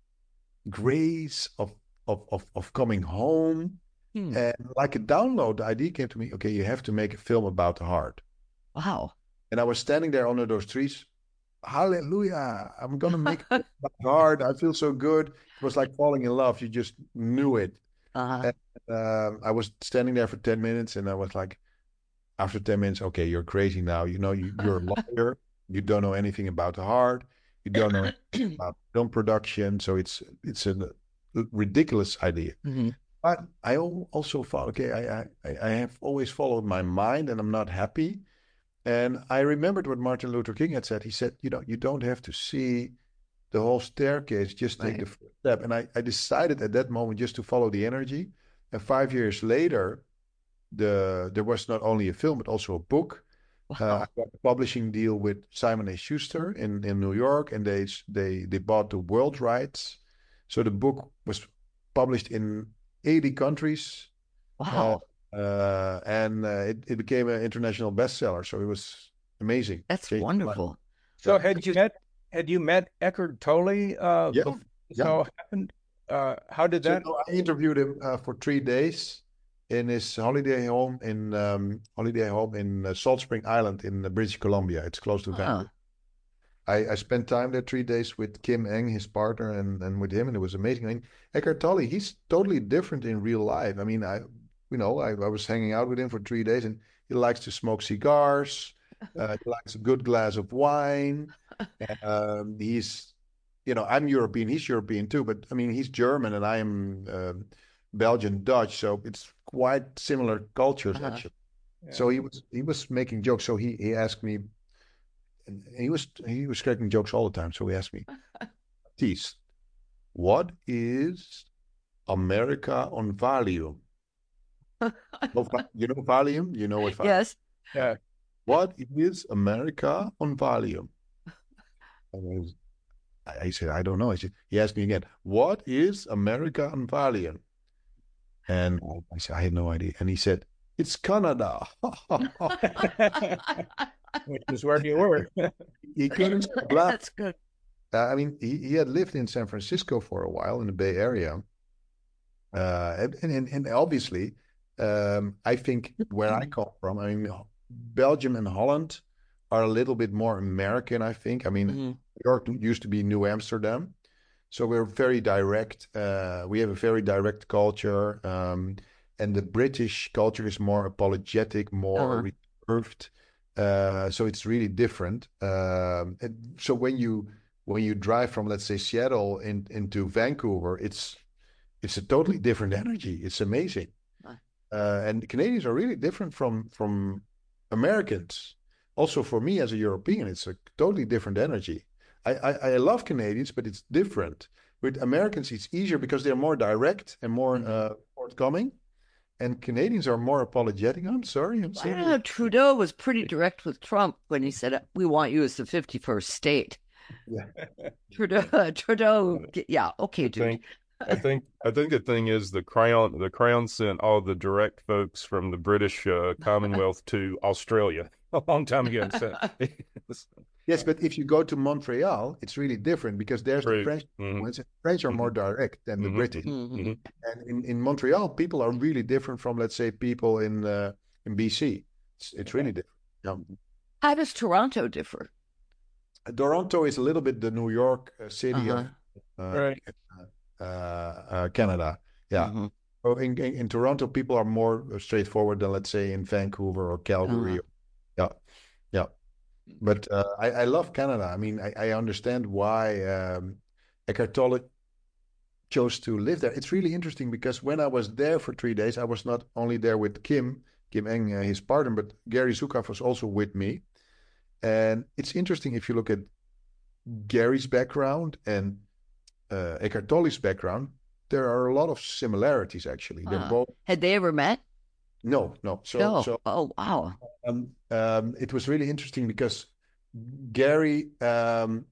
grace, of Of, of of coming home. Hmm. And like a download, the idea came to me, okay, you have to make a film about the heart. Wow. And I was standing there under those trees. Hallelujah. I'm going to make it about the heart. I feel so good. It was like falling in love. You just knew it. Uh-huh. And, uh, I was standing there for ten minutes and I was like, after ten minutes, okay, you're crazy now. You know, you, you're a lawyer. You don't know anything about the heart. You don't know anything about film production. So it's, it's a ridiculous idea. Mm-hmm. But I also thought, okay, I, I I have always followed my mind and I'm not happy. And I remembered what Martin Luther King had said. He said, you know, you don't have to see the whole staircase, just take right. the first step. And I, I decided at that moment just to follow the energy. And five years later, the there was not only a film, but also a book. Wow. Uh, I got a publishing deal with Simon and Schuster in, in New York, and they they they bought the world rights. So the book was published in eighty countries. Wow. Uh, uh, and uh, it, it became an international bestseller. So it was amazing. That's Changed wonderful. So had you met, had you met Eckhart Tolle uh, yeah. before this yeah. all happened? Uh, how did that? So, no, I interviewed him uh, for three days in his holiday home in um, holiday home in uh, Salt Spring Island in uh, British Columbia. It's close to Vancouver. Huh. I, I spent time there three days with Kim Eng, his partner, and, and with him, and it was amazing. I mean, Eckhart Tolle, he's totally different in real life. I mean, I, you know, I, I was hanging out with him for three days, and he likes to smoke cigars. Uh, he likes a good glass of wine. Um, he's, you know, I'm European, he's European too, but I mean, he's German, and I am uh, Belgian Dutch, so it's quite similar cultures, uh-huh. actually. Yeah. So he was he was making jokes. So he he asked me, and he was he was cracking jokes all the time. So he asked me, Ties, what is America on Valium? Well, Va- you know Valium? You know what Valium? Yes. Yeah. What is America on Valium? And I, was, I I said, I don't know. I said, he asked me again, what is America on Valium? And I said, I had no idea. And he said, it's Canada. Which is where you were. He couldn't stop laughing. That's good. Uh, I mean, he, he had lived in San Francisco for a while in the Bay Area. Uh, and, and, and obviously, um, I think where I come from, I mean, Belgium and Holland are a little bit more American, I think. I mean, Mhm. New York used to be New Amsterdam. So we're very direct. Uh, we have a very direct culture. Um, and the British culture is more apologetic, more Uh-huh. reserved. Uh, so it's really different. Um, and so when you when you drive from, let's say, Seattle in, into Vancouver, it's it's a totally different energy. It's amazing. Huh. Uh, and Canadians are really different from from Americans. Also, for me as a European, it's a totally different energy. I, I, I love Canadians, but it's different. With Americans, it's easier because they're more direct and more Mhm. uh, forthcoming. And Canadians are more apologetic. I'm sorry, I'm I sorry. don't know. Trudeau was pretty direct with Trump when he said, "We want you as the fifty-first state." Yeah. Trudeau, Trudeau, yeah, okay, I dude. think I think I think the thing is the Crown the Crown sent all the direct folks from the British uh, Commonwealth to Australia a long time ago. So Yes, but if you go to Montreal, it's really different because there's the True. French Mhm. influence. and French are more Mhm. direct than the Mhm. British. Mhm. And in, in Montreal, people are really different from, let's say, people in uh, in B C. It's, it's really different. Yeah. How does Toronto differ? Toronto is a little bit the New York uh, city Uh-huh. of uh, Right. uh, uh, Canada. Yeah. Mhm. So in, in, in Toronto, people are more straightforward than, let's say, in Vancouver or Calgary. Uh-huh. Yeah. Yeah. But uh, I, I love Canada. I mean, I, I understand why um, Eckhart Tolle chose to live there. It's really interesting because when I was there for three days, I was not only there with Kim, Kim Eng, uh, his partner, but Gary Zukav was also with me. And it's interesting if you look at Gary's background and uh, Eckhart Tolle's background, there are a lot of similarities actually. They're Uh, both had they ever met? no, no. So, No. so Oh, wow. um, um, it was really interesting because Gary, um,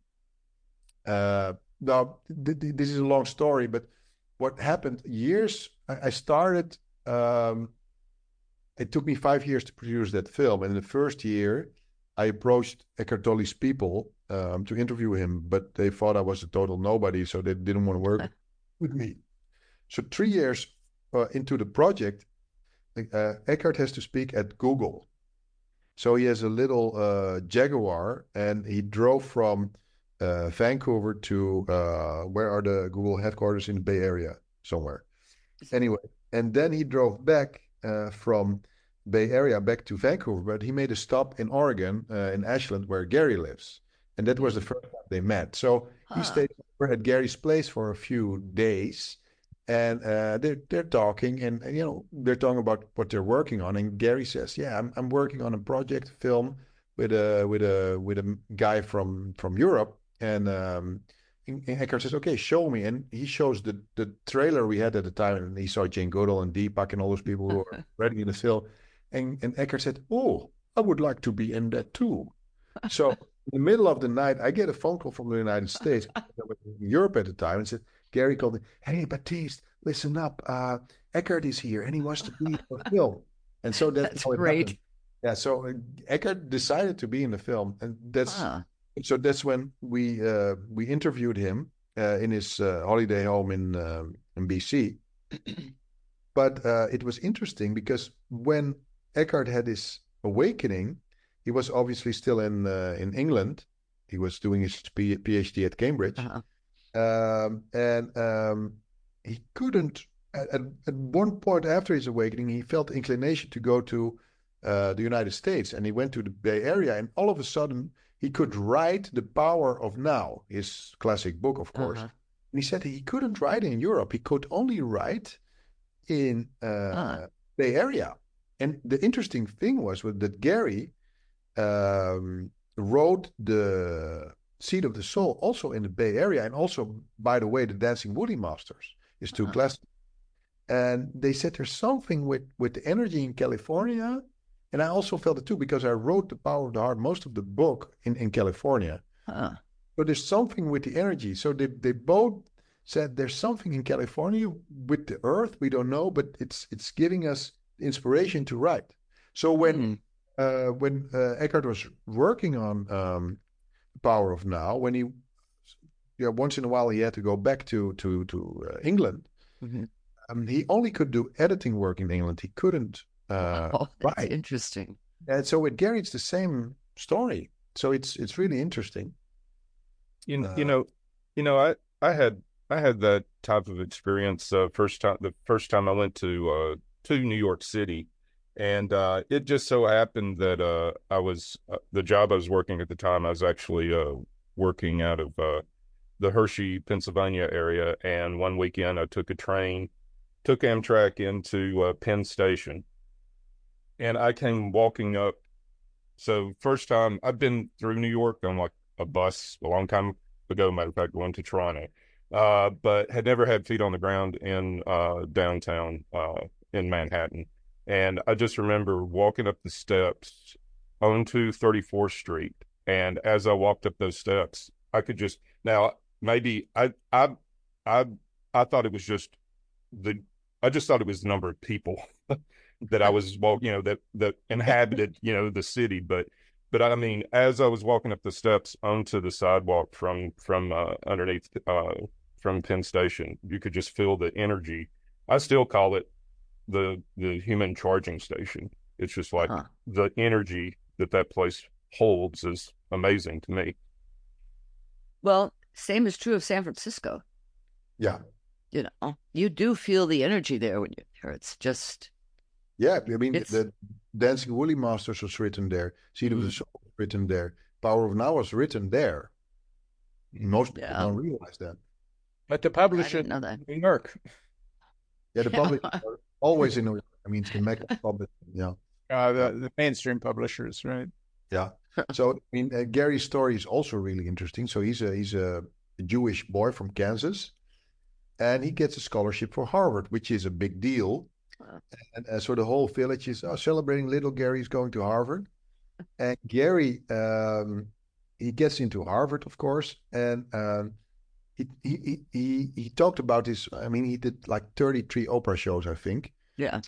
uh, now th- th- this is a long story, but what happened years, I, I started, um, it took me five years to produce that film. And in the first year, I approached Eckhart Tolle's people um, to interview him, but they thought I was a total nobody, so they didn't want to work with me. So three years uh, into the project, uh, Eckhart has to speak at Google. So he has a little uh, Jaguar, and he drove from uh, Vancouver to uh, where are the Google headquarters in the Bay Area somewhere. Anyway, and then he drove back uh, from Bay Area back to Vancouver, but he made a stop in Oregon, uh, in Ashland, where Gary lives, and that was the first time they met. So he Huh. stayed over at Gary's place for a few days, and uh, they're they're talking, and, and you know they're talking about what they're working on. And Gary says, "Yeah, I'm I'm working on a project film with a with a with a guy from from Europe." And um, and Eckhart says, "Okay, show me." And he shows the the trailer we had at the time, and he saw Jane Goodall and Deepak and all those people who were already in the film. And and Eckhart said, "Oh, I would like to be in that too." So in the middle of the night, I get a phone call from the United States. I was in Europe at the time, and said, Gary called me, "Hey, Baptiste, listen up. Uh, Eckhart is here, and he wants to be in the film." And so that's, That's how it great. happened. Yeah, so uh, Eckhart decided to be in the film, and that's Huh. so that's when we uh, we interviewed him uh, in his uh, holiday home in uh, in B C. But uh, it was interesting because when Eckhart had his awakening, he was obviously still in uh, in England. He was doing his P- PhD at Cambridge, Uh-huh. um, and um, he couldn't. At, at, at one point after his awakening, he felt inclination to go to uh, the United States, and he went to the Bay Area. And all of a sudden, he could write The Power of Now, his classic book, of course. Uh-huh. And he said he couldn't write in Europe; he could only write in uh, Huh. Bay Area. And the interesting thing was with that Gary um, wrote the Seed of the Soul also in the Bay Area, and also, by the way, the Dancing Woolly Masters is too Uh-huh. classic. And they said there's something with with the energy in California, and I also felt it too because I wrote The Power of the Heart, most of the book in in California. Huh. So there's something with the energy. So they they both said there's something in California with the earth. We don't know, but it's it's giving us inspiration to write. So when Hmm. uh, when uh, Eckhart was working on um, Power of Now, when he yeah once in a while he had to go back to to to uh, England. Mhm. Um, he only could do editing work in England. He couldn't uh, Oh, that's write. interesting. And so with Gary, it's the same story. So it's it's really interesting. You know, you Uh, know, you know, I I had I had that type of experience uh, first time the first time I went to uh, to New York City, and uh, it just so happened that uh, I was uh, the job I was working at the time. I was actually uh, working out of uh, the Hershey, Pennsylvania area, and one weekend I took a train, took Amtrak into uh, Penn Station, and I came walking up. So first time I've been through New York on like a bus a long time ago, matter of fact, going to Toronto, uh, but had never had feet on the ground in uh, downtown uh, in Manhattan. And I just remember walking up the steps onto thirty-fourth Street. And as I walked up those steps, I could just now maybe I I I I thought it was just the I just thought it was the number of people that I was walking, you know, that that inhabited, you know, the city. But but I mean, as I was walking up the steps onto the sidewalk from from uh, underneath uh, from Penn Station, you could just feel the energy. I still call it the the human charging station. It's just like Huh. the energy that that place holds is amazing to me. Well, same is true of San Francisco. yeah, You know, you do feel the energy there when you're there. It's just, yeah. I mean, it's, the Dancing Woolly Masters was written there. Seed of the Mhm. Soul was written there. Power of Now was written there. Most people yeah, don't realize that. But the I publisher didn't know that. in New York. Yeah, the public are always in New York. I mean, it's the Mecca of public. Yeah, Uh, yeah, the, the mainstream publishers, right? yeah. So I mean, uh, Gary's story is also really interesting. So he's a he's a Jewish boy from Kansas, and he gets a scholarship for Harvard, which is a big deal. Wow. And uh, so the whole village is oh, celebrating little Gary's going to Harvard. And Gary, um, he gets into Harvard, of course, and um, he, he he he he talked about his. I mean, he did like thirty-three Oprah shows, I think. Yeah.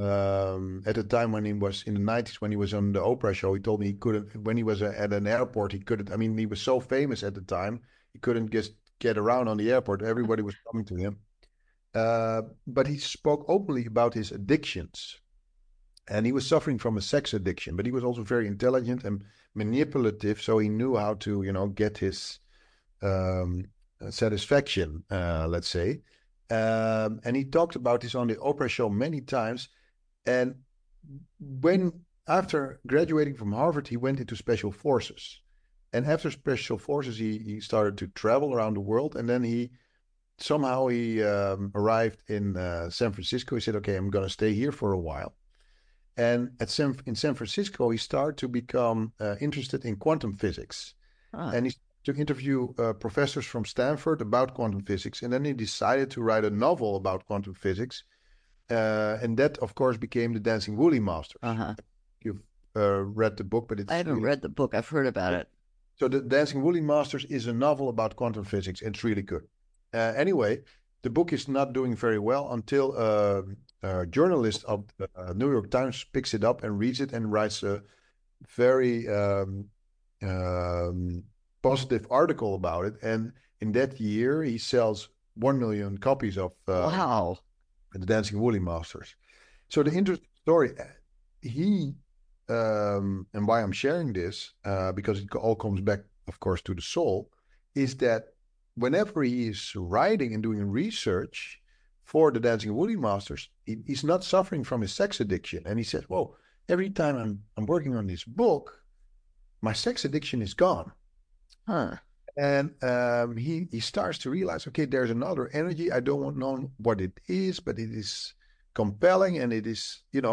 Um, at the time when he was in the nineties, when he was on the Oprah show, he told me he couldn't. When he was uh, at an airport, he couldn't. I mean, he was so famous at the time, he couldn't just get around on the airport. Everybody was coming to him. Uh, but he spoke openly about his addictions. And he was suffering from a sex addiction, but he was also very intelligent and manipulative. So he knew how to, you know, get his um, satisfaction, uh, let's say. Um, and he talked about this on the Oprah show many times. And when, after graduating from Harvard, he went into special forces. And after special forces, he, he started to travel around the world. And then he somehow he um, arrived in uh, San Francisco. He said, okay, I'm going to stay here for a while. And at San, in San Francisco, he started to become uh, interested in quantum physics. Huh. And he started to interview uh, professors from Stanford about quantum physics. And then he decided to write a novel about quantum physics. Uh, and that, of course, became the Dancing Woolly Masters. Uh-huh. You've uh, read the book, but it's I haven't really... read the book. I've heard about it. So the Dancing Woolly Masters is a novel about quantum physics. And it's really good. Uh, anyway, the book is not doing very well until uh, a journalist of the uh, New York Times picks it up and reads it and writes a very um, um, positive article about it. And in that year, he sells one million copies of uh, Wow. the Dancing Woolly Masters. So the interesting story, he, um, and why I'm sharing this, uh, because it all comes back, of course, to the soul, is that whenever he is writing and doing research for the Dancing Woolly Masters, he, he's not suffering from his sex addiction. And he says, whoa, every time I'm, I'm working on this book, my sex addiction is gone. Huh. And um, he, he starts to realize, okay, there's another energy. I don't know what it is, but it is compelling and it is, you know,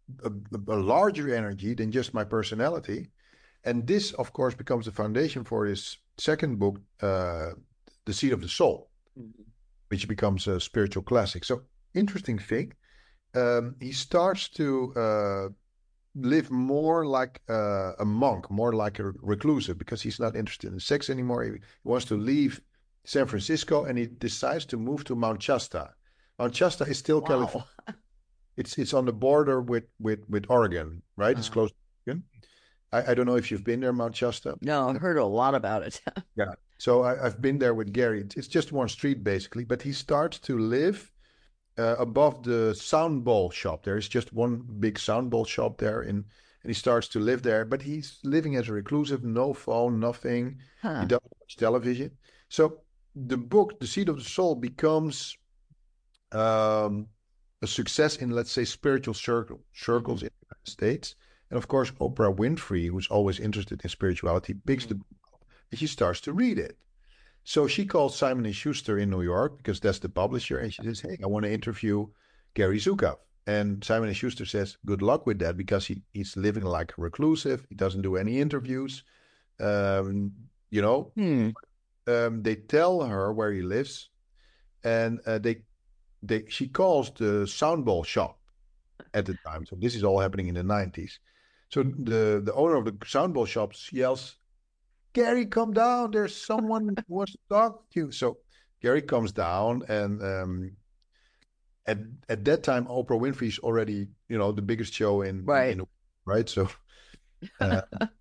a, a larger energy than just my personality. And this, of course, becomes the foundation for his second book, uh, The Seed of the Soul, mm-hmm. which becomes a spiritual classic. So, interesting thing. Um, he starts to uh, live more like uh, a monk, more like a reclusive, because he's not interested in sex anymore. He, he wants to leave San Francisco, and he decides to move to Mount Shasta. Mount Shasta is still wow. California. It's it's on the border with with with Oregon, right? Uh-huh. It's close to Oregon. I, I don't know if you've been there, Mount Shasta. No, I've heard a lot about it. Yeah. So I, I've been there with Gary. It's, it's just one street, basically. But he starts to live uh, above the sound bowl shop. There is just one big sound bowl shop there. In, and he starts to live there. But he's living as a reclusive, no phone, nothing. Huh. He doesn't watch television. So the book, The Seed of the Soul, becomes um, a success in, let's say, spiritual circle, circles mm-hmm. in the United States. And of course, Oprah Winfrey, who's always interested in spirituality, picks the book up and she starts to read it. So she calls Simon and Schuster in New York, because that's the publisher, and she says, hey, I want to interview Gary Zukav. And Simon and Schuster says, good luck with that, because he, he's living like a reclusive. He doesn't do any interviews. Um, you know, hmm. um, they tell her where he lives, and uh, they, they she calls the sound bowl shop at the time. So this is all happening in the nineties. So the, the owner of the sound bowl shop yells, Gary, come down. There's someone who wants to talk to you. So Gary comes down, and um, at at that time, Oprah Winfrey's already, you know, the biggest show in right. In, right. So uh,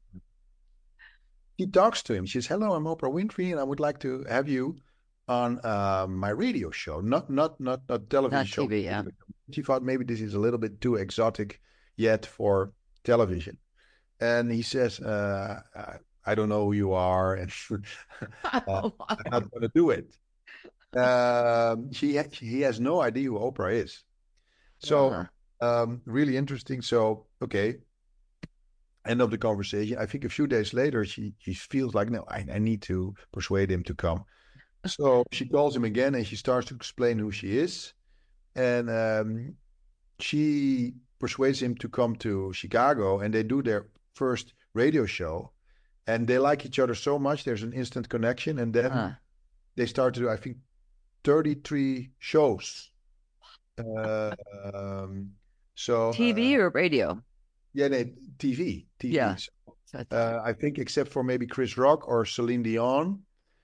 he talks to him. She says, "Hello, I'm Oprah Winfrey, and I would like to have you on uh, my radio show, not not not not television not show." T V, yeah. She thought maybe this is a little bit too exotic yet for television, and he says, uh, "I don't know who you are, and uh, I'm not going to do it." Um, she he has no idea who Oprah is, so uh-huh. um, really interesting. So okay, end of the conversation. I think a few days later, she she feels like, no, I, I need to persuade him to come. So she calls him again, and she starts to explain who she is. And um, she persuades him to come to Chicago, and they do their first radio show. And they like each other so much, there's an instant connection. And then huh. they start to do, I think, thirty-three shows. Uh, um, so T V uh, or radio? Yeah, no, T V. T V. Yeah. So, uh, I think except for maybe Chris Rock or Celine Dion.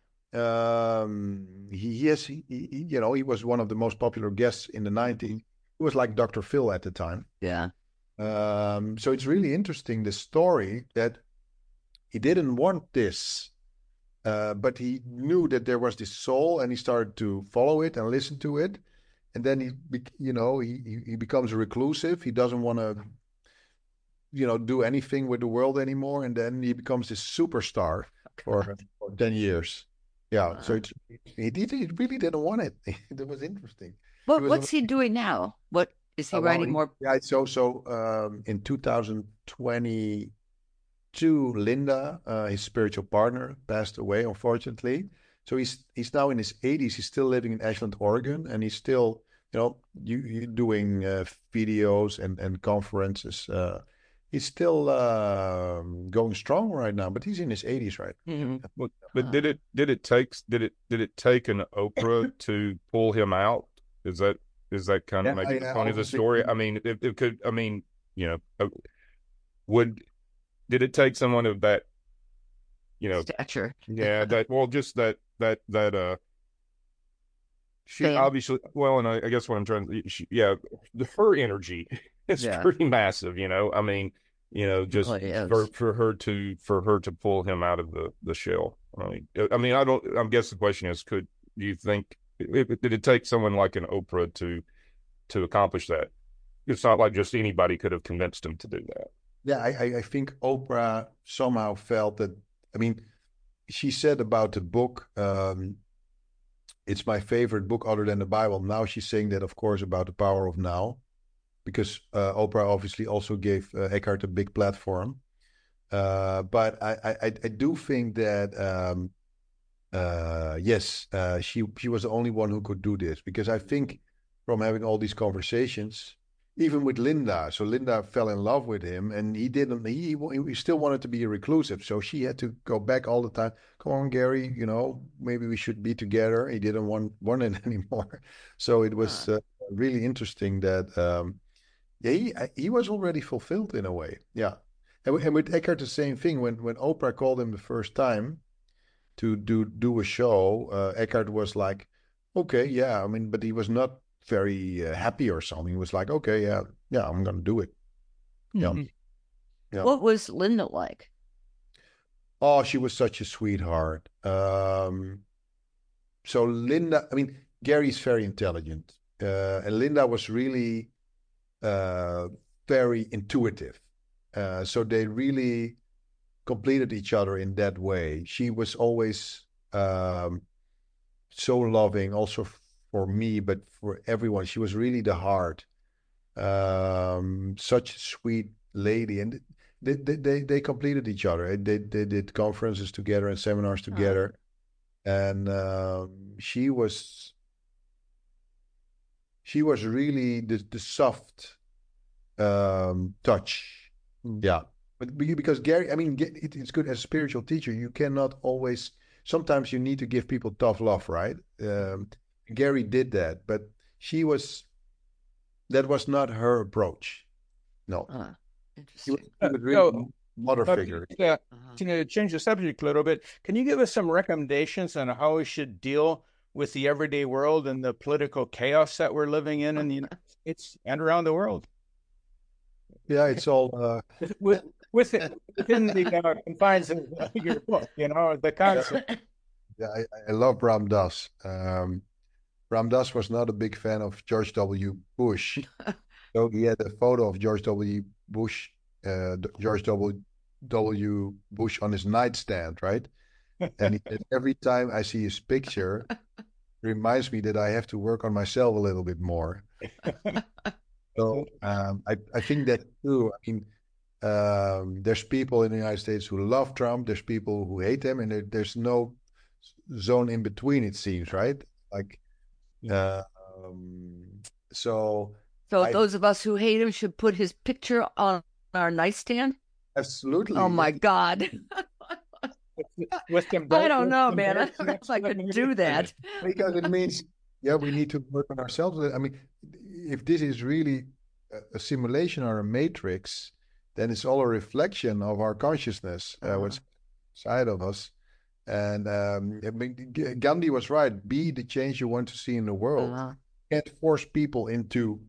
Um, he, he has, he, he, you know, he was one of the most popular guests in the nineties. He was like Doctor Phil at the time. Yeah. Um, so it's really interesting, the story that he didn't want this, uh, but he knew that there was this soul, and he started to follow it and listen to it. And then he, you know, he, he becomes a reclusive. He doesn't want to, you know, do anything with the world anymore. And then he becomes this superstar for, for ten years. Yeah, wow. So it's, he, did, he really didn't want it. It was interesting. What, he was what's a, he doing now? What is he uh, writing well, more? Yeah, so so um, in two thousand twenty-two, Linda, uh, his spiritual partner, passed away, unfortunately. So he's he's now in his eighties. He's still living in Ashland, Oregon, and he's still, you know, you, you doing uh, videos and and conferences. Uh, He's still uh, going strong right now, but he's in his eighties, right? Mm-hmm. But, but did it did it take did it did it take an Oprah to pull him out? Is that is that kind of yeah, maybe the point of the story? I mean, it, it could. I mean, you know, would did it take someone of that, you know, stature? Yeah, that well, just that that that uh. She Same. obviously well, and I, I guess what I'm trying to, she, yeah, the, her energy is yeah. pretty massive, you know. I mean, you know, just oh, for, for her to for her to pull him out of the, the shell. I mean, I mean, I don't. I guess the question is, could do you think it, did it take someone like an Oprah to to accomplish that? It's not like just anybody could have convinced him to do that. Yeah, I I think Oprah somehow felt that. I mean, she said about the book. Um, It's my favorite book other than the Bible. Now she's saying that, of course, about the power of now, because uh, Oprah obviously also gave uh, Eckhart a big platform. Uh, but I, I, I do think that, um, uh, yes, uh, she she was the only one who could do this, because I think from having all these conversations, even with Linda. So Linda fell in love with him, and he didn't. He he still wanted to be a reclusive, so she had to go back all the time. Come on, Gary, you know, maybe we should be together. He didn't want want it anymore. So it was uh, really interesting that um, yeah, he he was already fulfilled in a way. Yeah, and, and with Eckhart the same thing. When when Oprah called him the first time to do do a show, uh, Eckhart was like, okay, yeah. I mean, but he was not very uh, happy or something. He was like, okay, yeah, yeah, I'm gonna do it. Yeah. Mm-hmm. Yeah. What was Linda like? Oh, she was such a sweetheart. Um, so Linda, I mean, Gary's very intelligent, uh, and Linda was really uh, very intuitive. Uh, so they really completed each other in that way. She was always um, so loving, also for me, but for everyone. She was really the heart. Um, such a sweet lady, and they they they, they completed each other. They they did conferences together and seminars together, oh. and um, she was she was really the the soft um, touch. Mm. Yeah, but because Gary, I mean, it, it's good as a spiritual teacher. You cannot always. Sometimes you need to give people tough love, right? Um, Gary did that, but she was. That was not her approach. No. Uh, He was, he was really uh, mother uh, figure. Uh, uh-huh. To change the subject a little bit, can you give us some recommendations on how we should deal with the everyday world and the political chaos that we're living in in the United States and around the world? Yeah, it's all uh... with with it within the uh, confines of your book. You know the concept. Yeah, I, I love Ram Dass. Um, Ram Dass was not a big fan of George W. Bush. So he had a photo of George W. Bush, uh, George W. W. Bush on his nightstand, right? And he said, every time I see his picture, it reminds me that I have to work on myself a little bit more. So um, I, I think that too. I mean, um, there's people in the United States who love Trump. There's people who hate him, and there, there's no zone in between, it seems, right? Like, uh, um, so... So I, those of us who hate him should put his picture on our nightstand? Absolutely. Oh, my God. with them, I don't know, man. I don't know if I could do that. Because it means, yeah, we need to work on ourselves. I mean, if this is really a simulation or a matrix, then it's all a reflection of our consciousness, uh, uh-huh. what's inside of us. And um, I mean, Gandhi was right. Be the change you want to see in the world. Uh-huh. Can't force people into...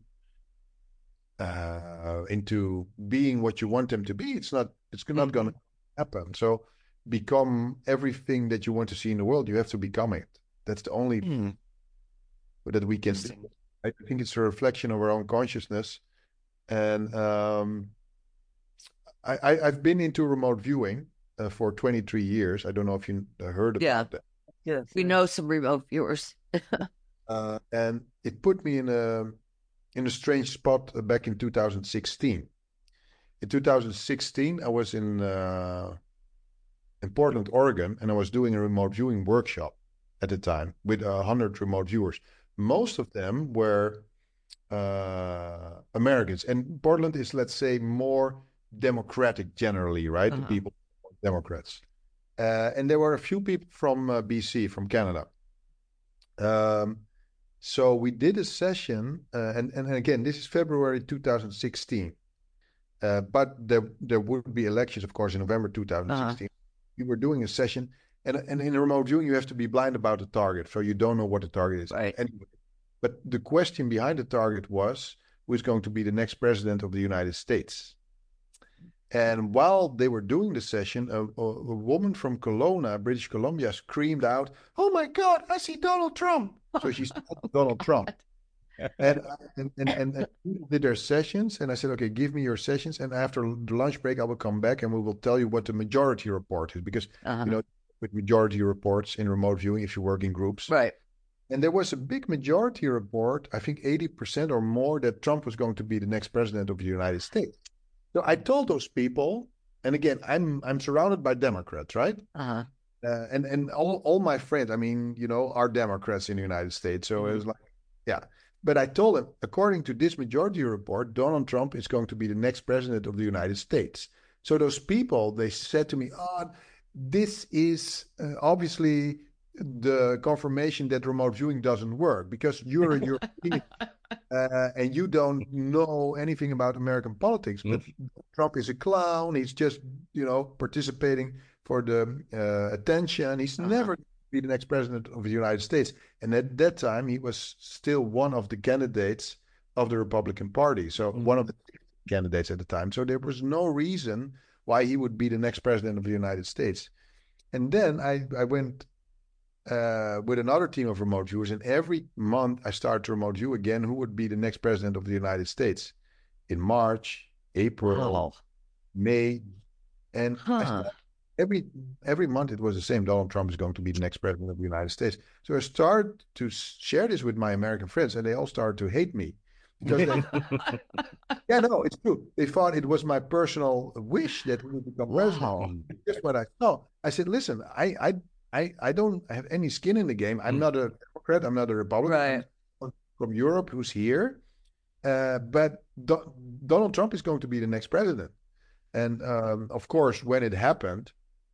Uh, into being what you want them to be. It's not. It's not mm-hmm. going to happen. So, become everything that you want to see in the world. You have to become it. That's the only mm. that we can. I think it's a reflection of our own consciousness. And um, I, I, I've been into remote viewing uh, for twenty-three years. I don't know if you heard about yeah. that. Yeah, we know some remote viewers. uh, and it put me in a. in a strange spot uh, back in two thousand sixteen. In two thousand sixteen, I was in uh, in Portland, Oregon, and I was doing a remote viewing workshop at the time with a hundred remote viewers. Most of them were uh, Americans, and Portland is, let's say, more democratic generally, right? Uh-huh. The people, Democrats, uh, and there were a few people from uh, B C, from Canada. Um, So we did a session, uh, and, and again, this is February two thousand sixteen. Uh, but there there would be elections, of course, in November two thousand sixteen. Uh-huh. We were doing a session, and, and in remote viewing, you have to be blind about the target, so you don't know what the target is. Right. Anyway, but the question behind the target was, who is going to be the next president of the United States? And while they were doing the session, a, a, a woman from Kelowna, British Columbia, screamed out, "Oh my God, I see Donald Trump!" So she saw Donald Trump. And, and, and, and, and we did their sessions, and I said, okay, give me your sessions, and after the lunch break, I will come back and we will tell you what the majority report is, because, uh-huh. you know, with majority reports in remote viewing, if you work in groups. Right. And there was a big majority report, I think eighty percent or more, that Trump was going to be the next president of the United States. So I told those people, and again, I'm I'm surrounded by Democrats, right? Uh-huh. Uh, and and all, all my friends, I mean, you know, are Democrats in the United States. So mm-hmm. it was like, yeah. but I told him, according to this majority report, Donald Trump is going to be the next president of the United States. So those people, they said to me, oh, this is uh, obviously the confirmation that remote viewing doesn't work because you're a European uh, and you don't know anything about American politics. But mm. Trump is a clown. He's just, you know, participating for the uh, attention. He's uh-huh. never be the next president of the United States. And at that time, he was still one of the candidates of the Republican Party. So mm-hmm. one of the candidates at the time. So there was no reason why he would be the next president of the United States. And then I, I went uh, with another team of remote viewers. And every month I started to remote view again who would be the next president of the United States in March, April, oh. May. And huh. I started, Every every month it was the same. Donald Trump is going to be the next president of the United States. So I started to share this with my American friends, and they all started to hate me because they, yeah, no, it's true. They thought it was my personal wish that he would become president. Wow. Just what I thought. I said, listen, I I I I don't have any skin in the game. I'm mm. not a Democrat. I'm not a Republican. Right. I'm from Europe, who's here, uh, but Do- Donald Trump is going to be the next president. And um, of course, when it happened.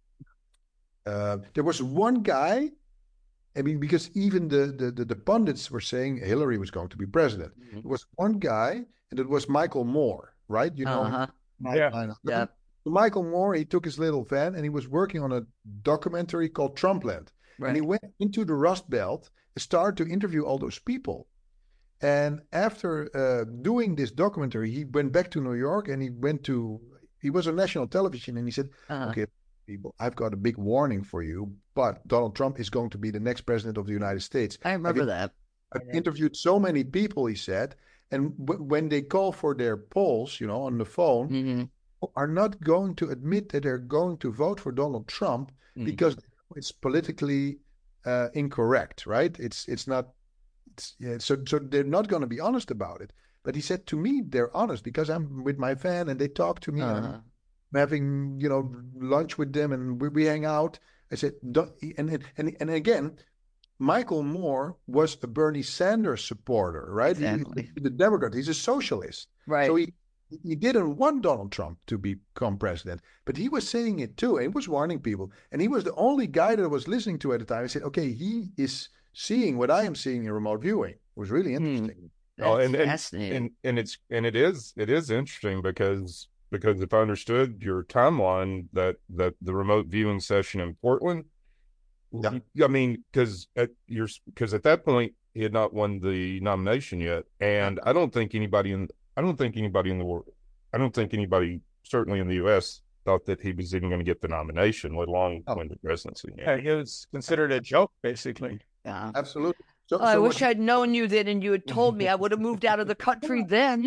Uh, there was one guy, I mean, because even the, the, the, the pundits were saying Hillary was going to be president. Mm-hmm. There was one guy, and it was Michael Moore, right? You know, uh-huh. yeah. yeah. So Michael Moore, he took his little van, and he was working on a documentary called Trumpland. Right. And he went into the Rust Belt and started to interview all those people. And after uh, doing this documentary, he went back to New York, and he went to, he was on national television, and he said, uh-huh. okay, people, I've got a big warning for you, but Donald Trump is going to be the next president of the United States. I remember I've, that. I've interviewed so many people, he said, and w- when they call for their polls, you know, on the phone, mm-hmm. are not going to admit that they're going to vote for Donald Trump mm-hmm. because it's politically uh, incorrect, right? It's it's not, it's, yeah, so so they're not going to be honest about it. But he said to me, they're honest because I'm with my fan and they talk to me. Uh-huh. And I'm having, you know, lunch with them and we, we hang out. I said, don't, and, and and again, Michael Moore was a Bernie Sanders supporter, right? Exactly. He, the Democrat, he's a socialist. Right. So he, he didn't want Donald Trump to become president, but he was saying it too. And he was warning people. And he was the only guy that I was listening to at the time. I said, okay, he is seeing what I am seeing in remote viewing. It was really interesting. Hmm. Oh, and, and, fascinating. and, and it's, and it is, it is interesting because Because if I understood your timeline, that, that the remote viewing session in Portland, yeah. I mean, because at your because at that point he had not won the nomination yet, and I don't think anybody in I don't think anybody in the world, I don't think anybody certainly in the U S thought that he was even going to get the nomination, let alone oh. win the presidency. Yeah, he was considered a joke, basically. Yeah, absolutely. So, oh, I so wish what, I'd known you then and you had told me. I would have moved out of the country then.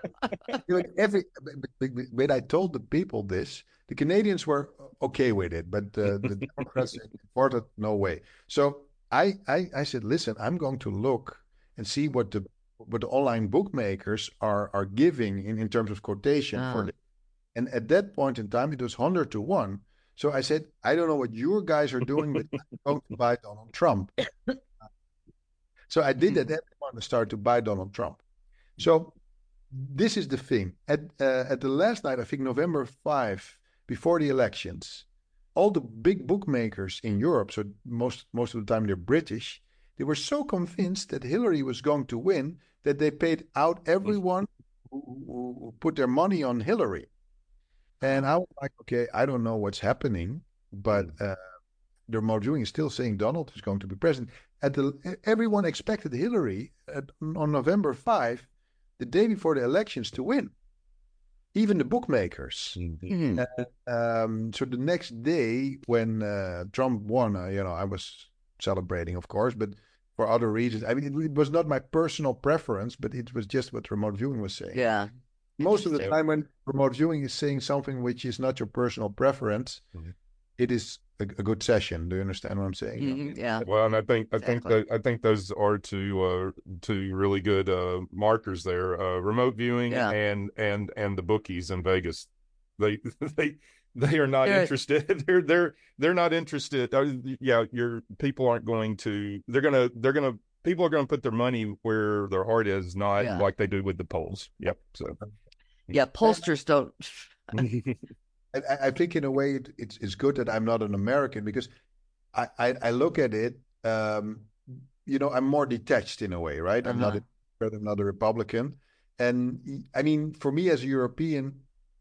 every, when I told the people this, the Canadians were okay with it, but uh, the Democrats reported no way. So I, I, I said, listen, I'm going to look and see what the what the online bookmakers are are giving in, in terms of quotation oh. for this. And at that point in time, it was one hundred to one. So I said, I don't know what your guys are doing, but I'm going to buy Donald Trump. So I did that everyone to start to buy Donald Trump. So this is the thing. At uh, at the last night, I think November fifth, before the elections, all the big bookmakers in Europe, so most most of the time they're British, they were so convinced that Hillary was going to win that they paid out everyone who, who put their money on Hillary. And I was like, okay, I don't know what's happening, but uh, the remote viewing is still saying Donald is going to be president. At the, everyone expected Hillary at, on November fifth, the day before the elections, to win. Even the bookmakers. Mm-hmm. Uh, um, so the next day when uh, Trump won, uh, you know, I was celebrating, of course, but for other reasons. I mean, it, it was not my personal preference, but it was just what remote viewing was saying. Yeah. Most of the time when remote viewing is saying something which is not your personal preference, mm-hmm. it is a, a good session. Do you understand what I'm saying? Mm-hmm. Yeah. Well, and I think I exactly. think that I think those are two uh, two really good uh, markers there. Uh, remote viewing yeah. and and and the bookies in Vegas. They they they are not they're, interested. they're they're they're not interested. Uh, yeah, your people aren't going to. They're gonna they're gonna people are going to put their money where their heart is, not Yeah. like they do with the polls. Yep. So Yeah, pollsters don't. I, I think in a way it, it's it's good that I'm not an American, because I I, I look at it, um, you know, I'm more detached in a way, right? I'm not Uh-huh. a, I'm not a Republican, and I mean, for me as a European,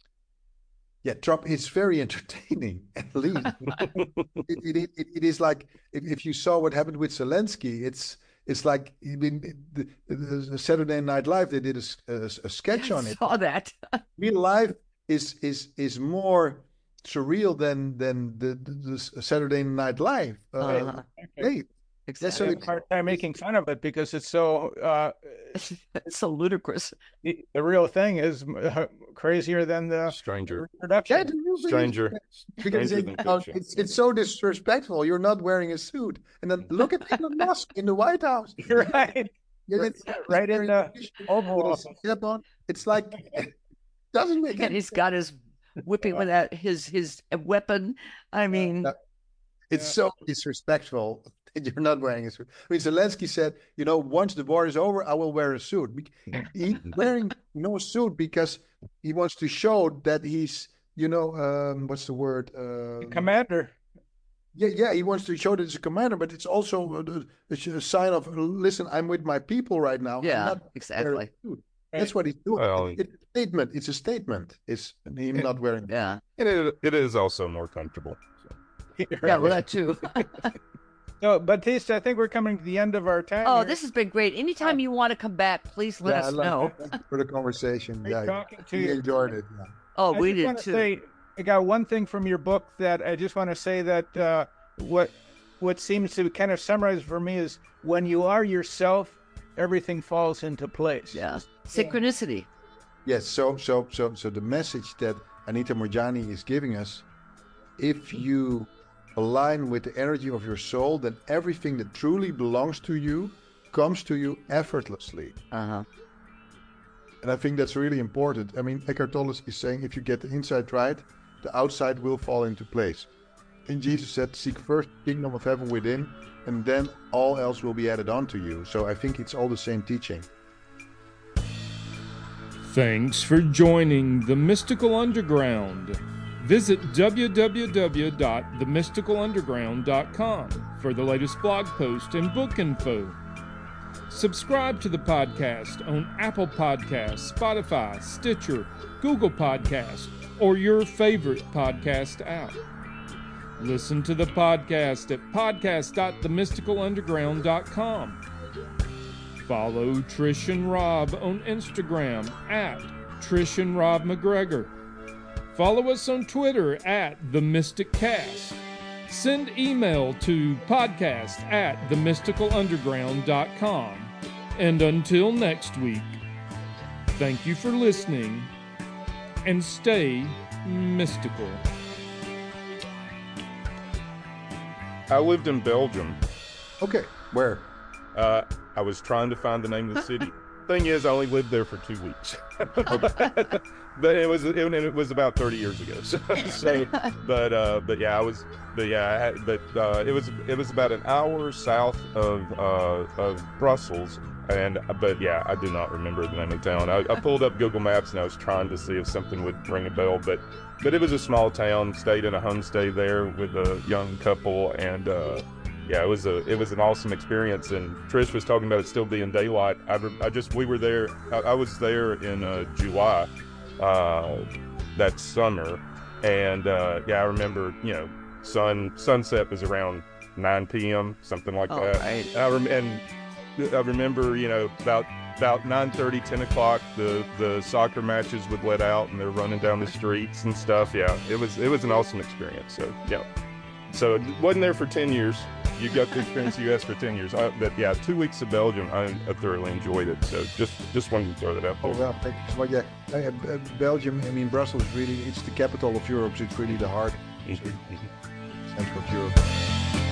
yeah, Trump is very entertaining. At least it, it, it, it is like if, if you saw what happened with Zelensky, it's it's like I mean, the, the Saturday Night Live, they did a, s- a- a sketch on I it. saw that. Real life is is is more surreal than than the, the, the Saturday Night Live. Uh, Uh-huh. hey, I Exactly. have a hard time making fun of it because it's so. Uh, It's so ludicrous. the, the real thing is uh, crazier than the stranger, production. yeah, the real thing is- stranger, because stranger it, than uh, fiction. it's it's so disrespectful. You're not wearing a suit, and then look at Elon Musk in the White House. Right. Yeah, Right- it's- right in the Oval with a Office. cap on. It's like doesn't make And any he's got his whipping with that his his weapon. I mean, Yeah. It's so disrespectful that you're not wearing a suit. I mean, Zelensky said, you know, once the war is over, I will wear a suit. He's wearing no suit because he wants to show that he's, you know, um, what's the word? Uh, Commander. yeah, yeah, he wants to show that he's a commander, but it's also a, a sign of, listen, I'm with my people right now. I'm yeah, not wearing exactly. a suit. That's what he's doing. Well, It's a statement. It's a statement. It's him not wearing. Yeah. And it, it is also more comfortable. So. Yeah, well, that too. So, Batista, I think we're coming to the end of our time. Oh, here. this has been great. Anytime you want to come back, please let Yeah, I us love- know. Thank you for the conversation. Great Yeah, talking to we you. enjoyed it. Yeah. Oh, I we just did want to too. say, I got one thing from your book that I just want to say that uh, what what seems to kind of summarize for me is when you are yourself, everything falls into place. Yeah. Synchronicity. Yes. So, so, so, so the message that Anita Moorjani is giving us: if you align with the energy of your soul, then everything that truly belongs to you comes to you effortlessly. Uh-huh. And I think that's really important. I mean, Eckhart Tolle is saying, if you get the inside right, the outside will fall into place. And Jesus said, seek first the kingdom of heaven within, and then all else will be added on to you. So I think it's all the same teaching. Thanks for joining the Mystical Underground. Visit w w w dot the mystical underground dot com for the latest blog post and book info. Subscribe to the podcast on Apple Podcasts, Spotify, Stitcher, Google Podcasts, or your favorite podcast app. Listen to the podcast at podcast dot the mystical underground dot com. Follow Trish and Rob on Instagram at Trish and Rob McGregor. Follow us on Twitter at The Mystic Cast. Send email to podcast at the mystical underground dot com. And until next week, thank you for listening and stay mystical. I lived in Belgium. Okay, where? Uh, I was trying to find the name of the city. Thing is, I only lived there for two weeks. But it was it, it was about thirty years ago. So, so but uh, but yeah, I was but yeah, I had, but uh, it was it was about an hour south of uh, of Brussels. And but yeah, I do not remember the name of the town. I, I pulled up Google Maps and I was trying to see if something would ring a bell, but but it was a small town. Stayed in a homestay there with a young couple, and uh, yeah, it was a it was an awesome experience. And Trish was talking about it still being daylight. I, I just we were there. I, I was there in uh, July uh, that summer, and uh, yeah, I remember you know sun sunset was around nine p.m. something like All that. right. And I rem- and I remember, you know, about about nine thirty, ten o'clock, the, the soccer matches would let out, and they're running down the streets and stuff. Yeah, it was it was an awesome experience. So yeah, so wasn't there for ten years. You got to experience the U S for ten years. I, but yeah, two weeks of Belgium, I, I thoroughly enjoyed it. So just just wanted to throw that out Oh, there. well, thank you so much. Yeah, uh, uh, Belgium, I mean, Brussels, really, it's the capital of Europe. So it's really the heart, Mhm. central of Europe.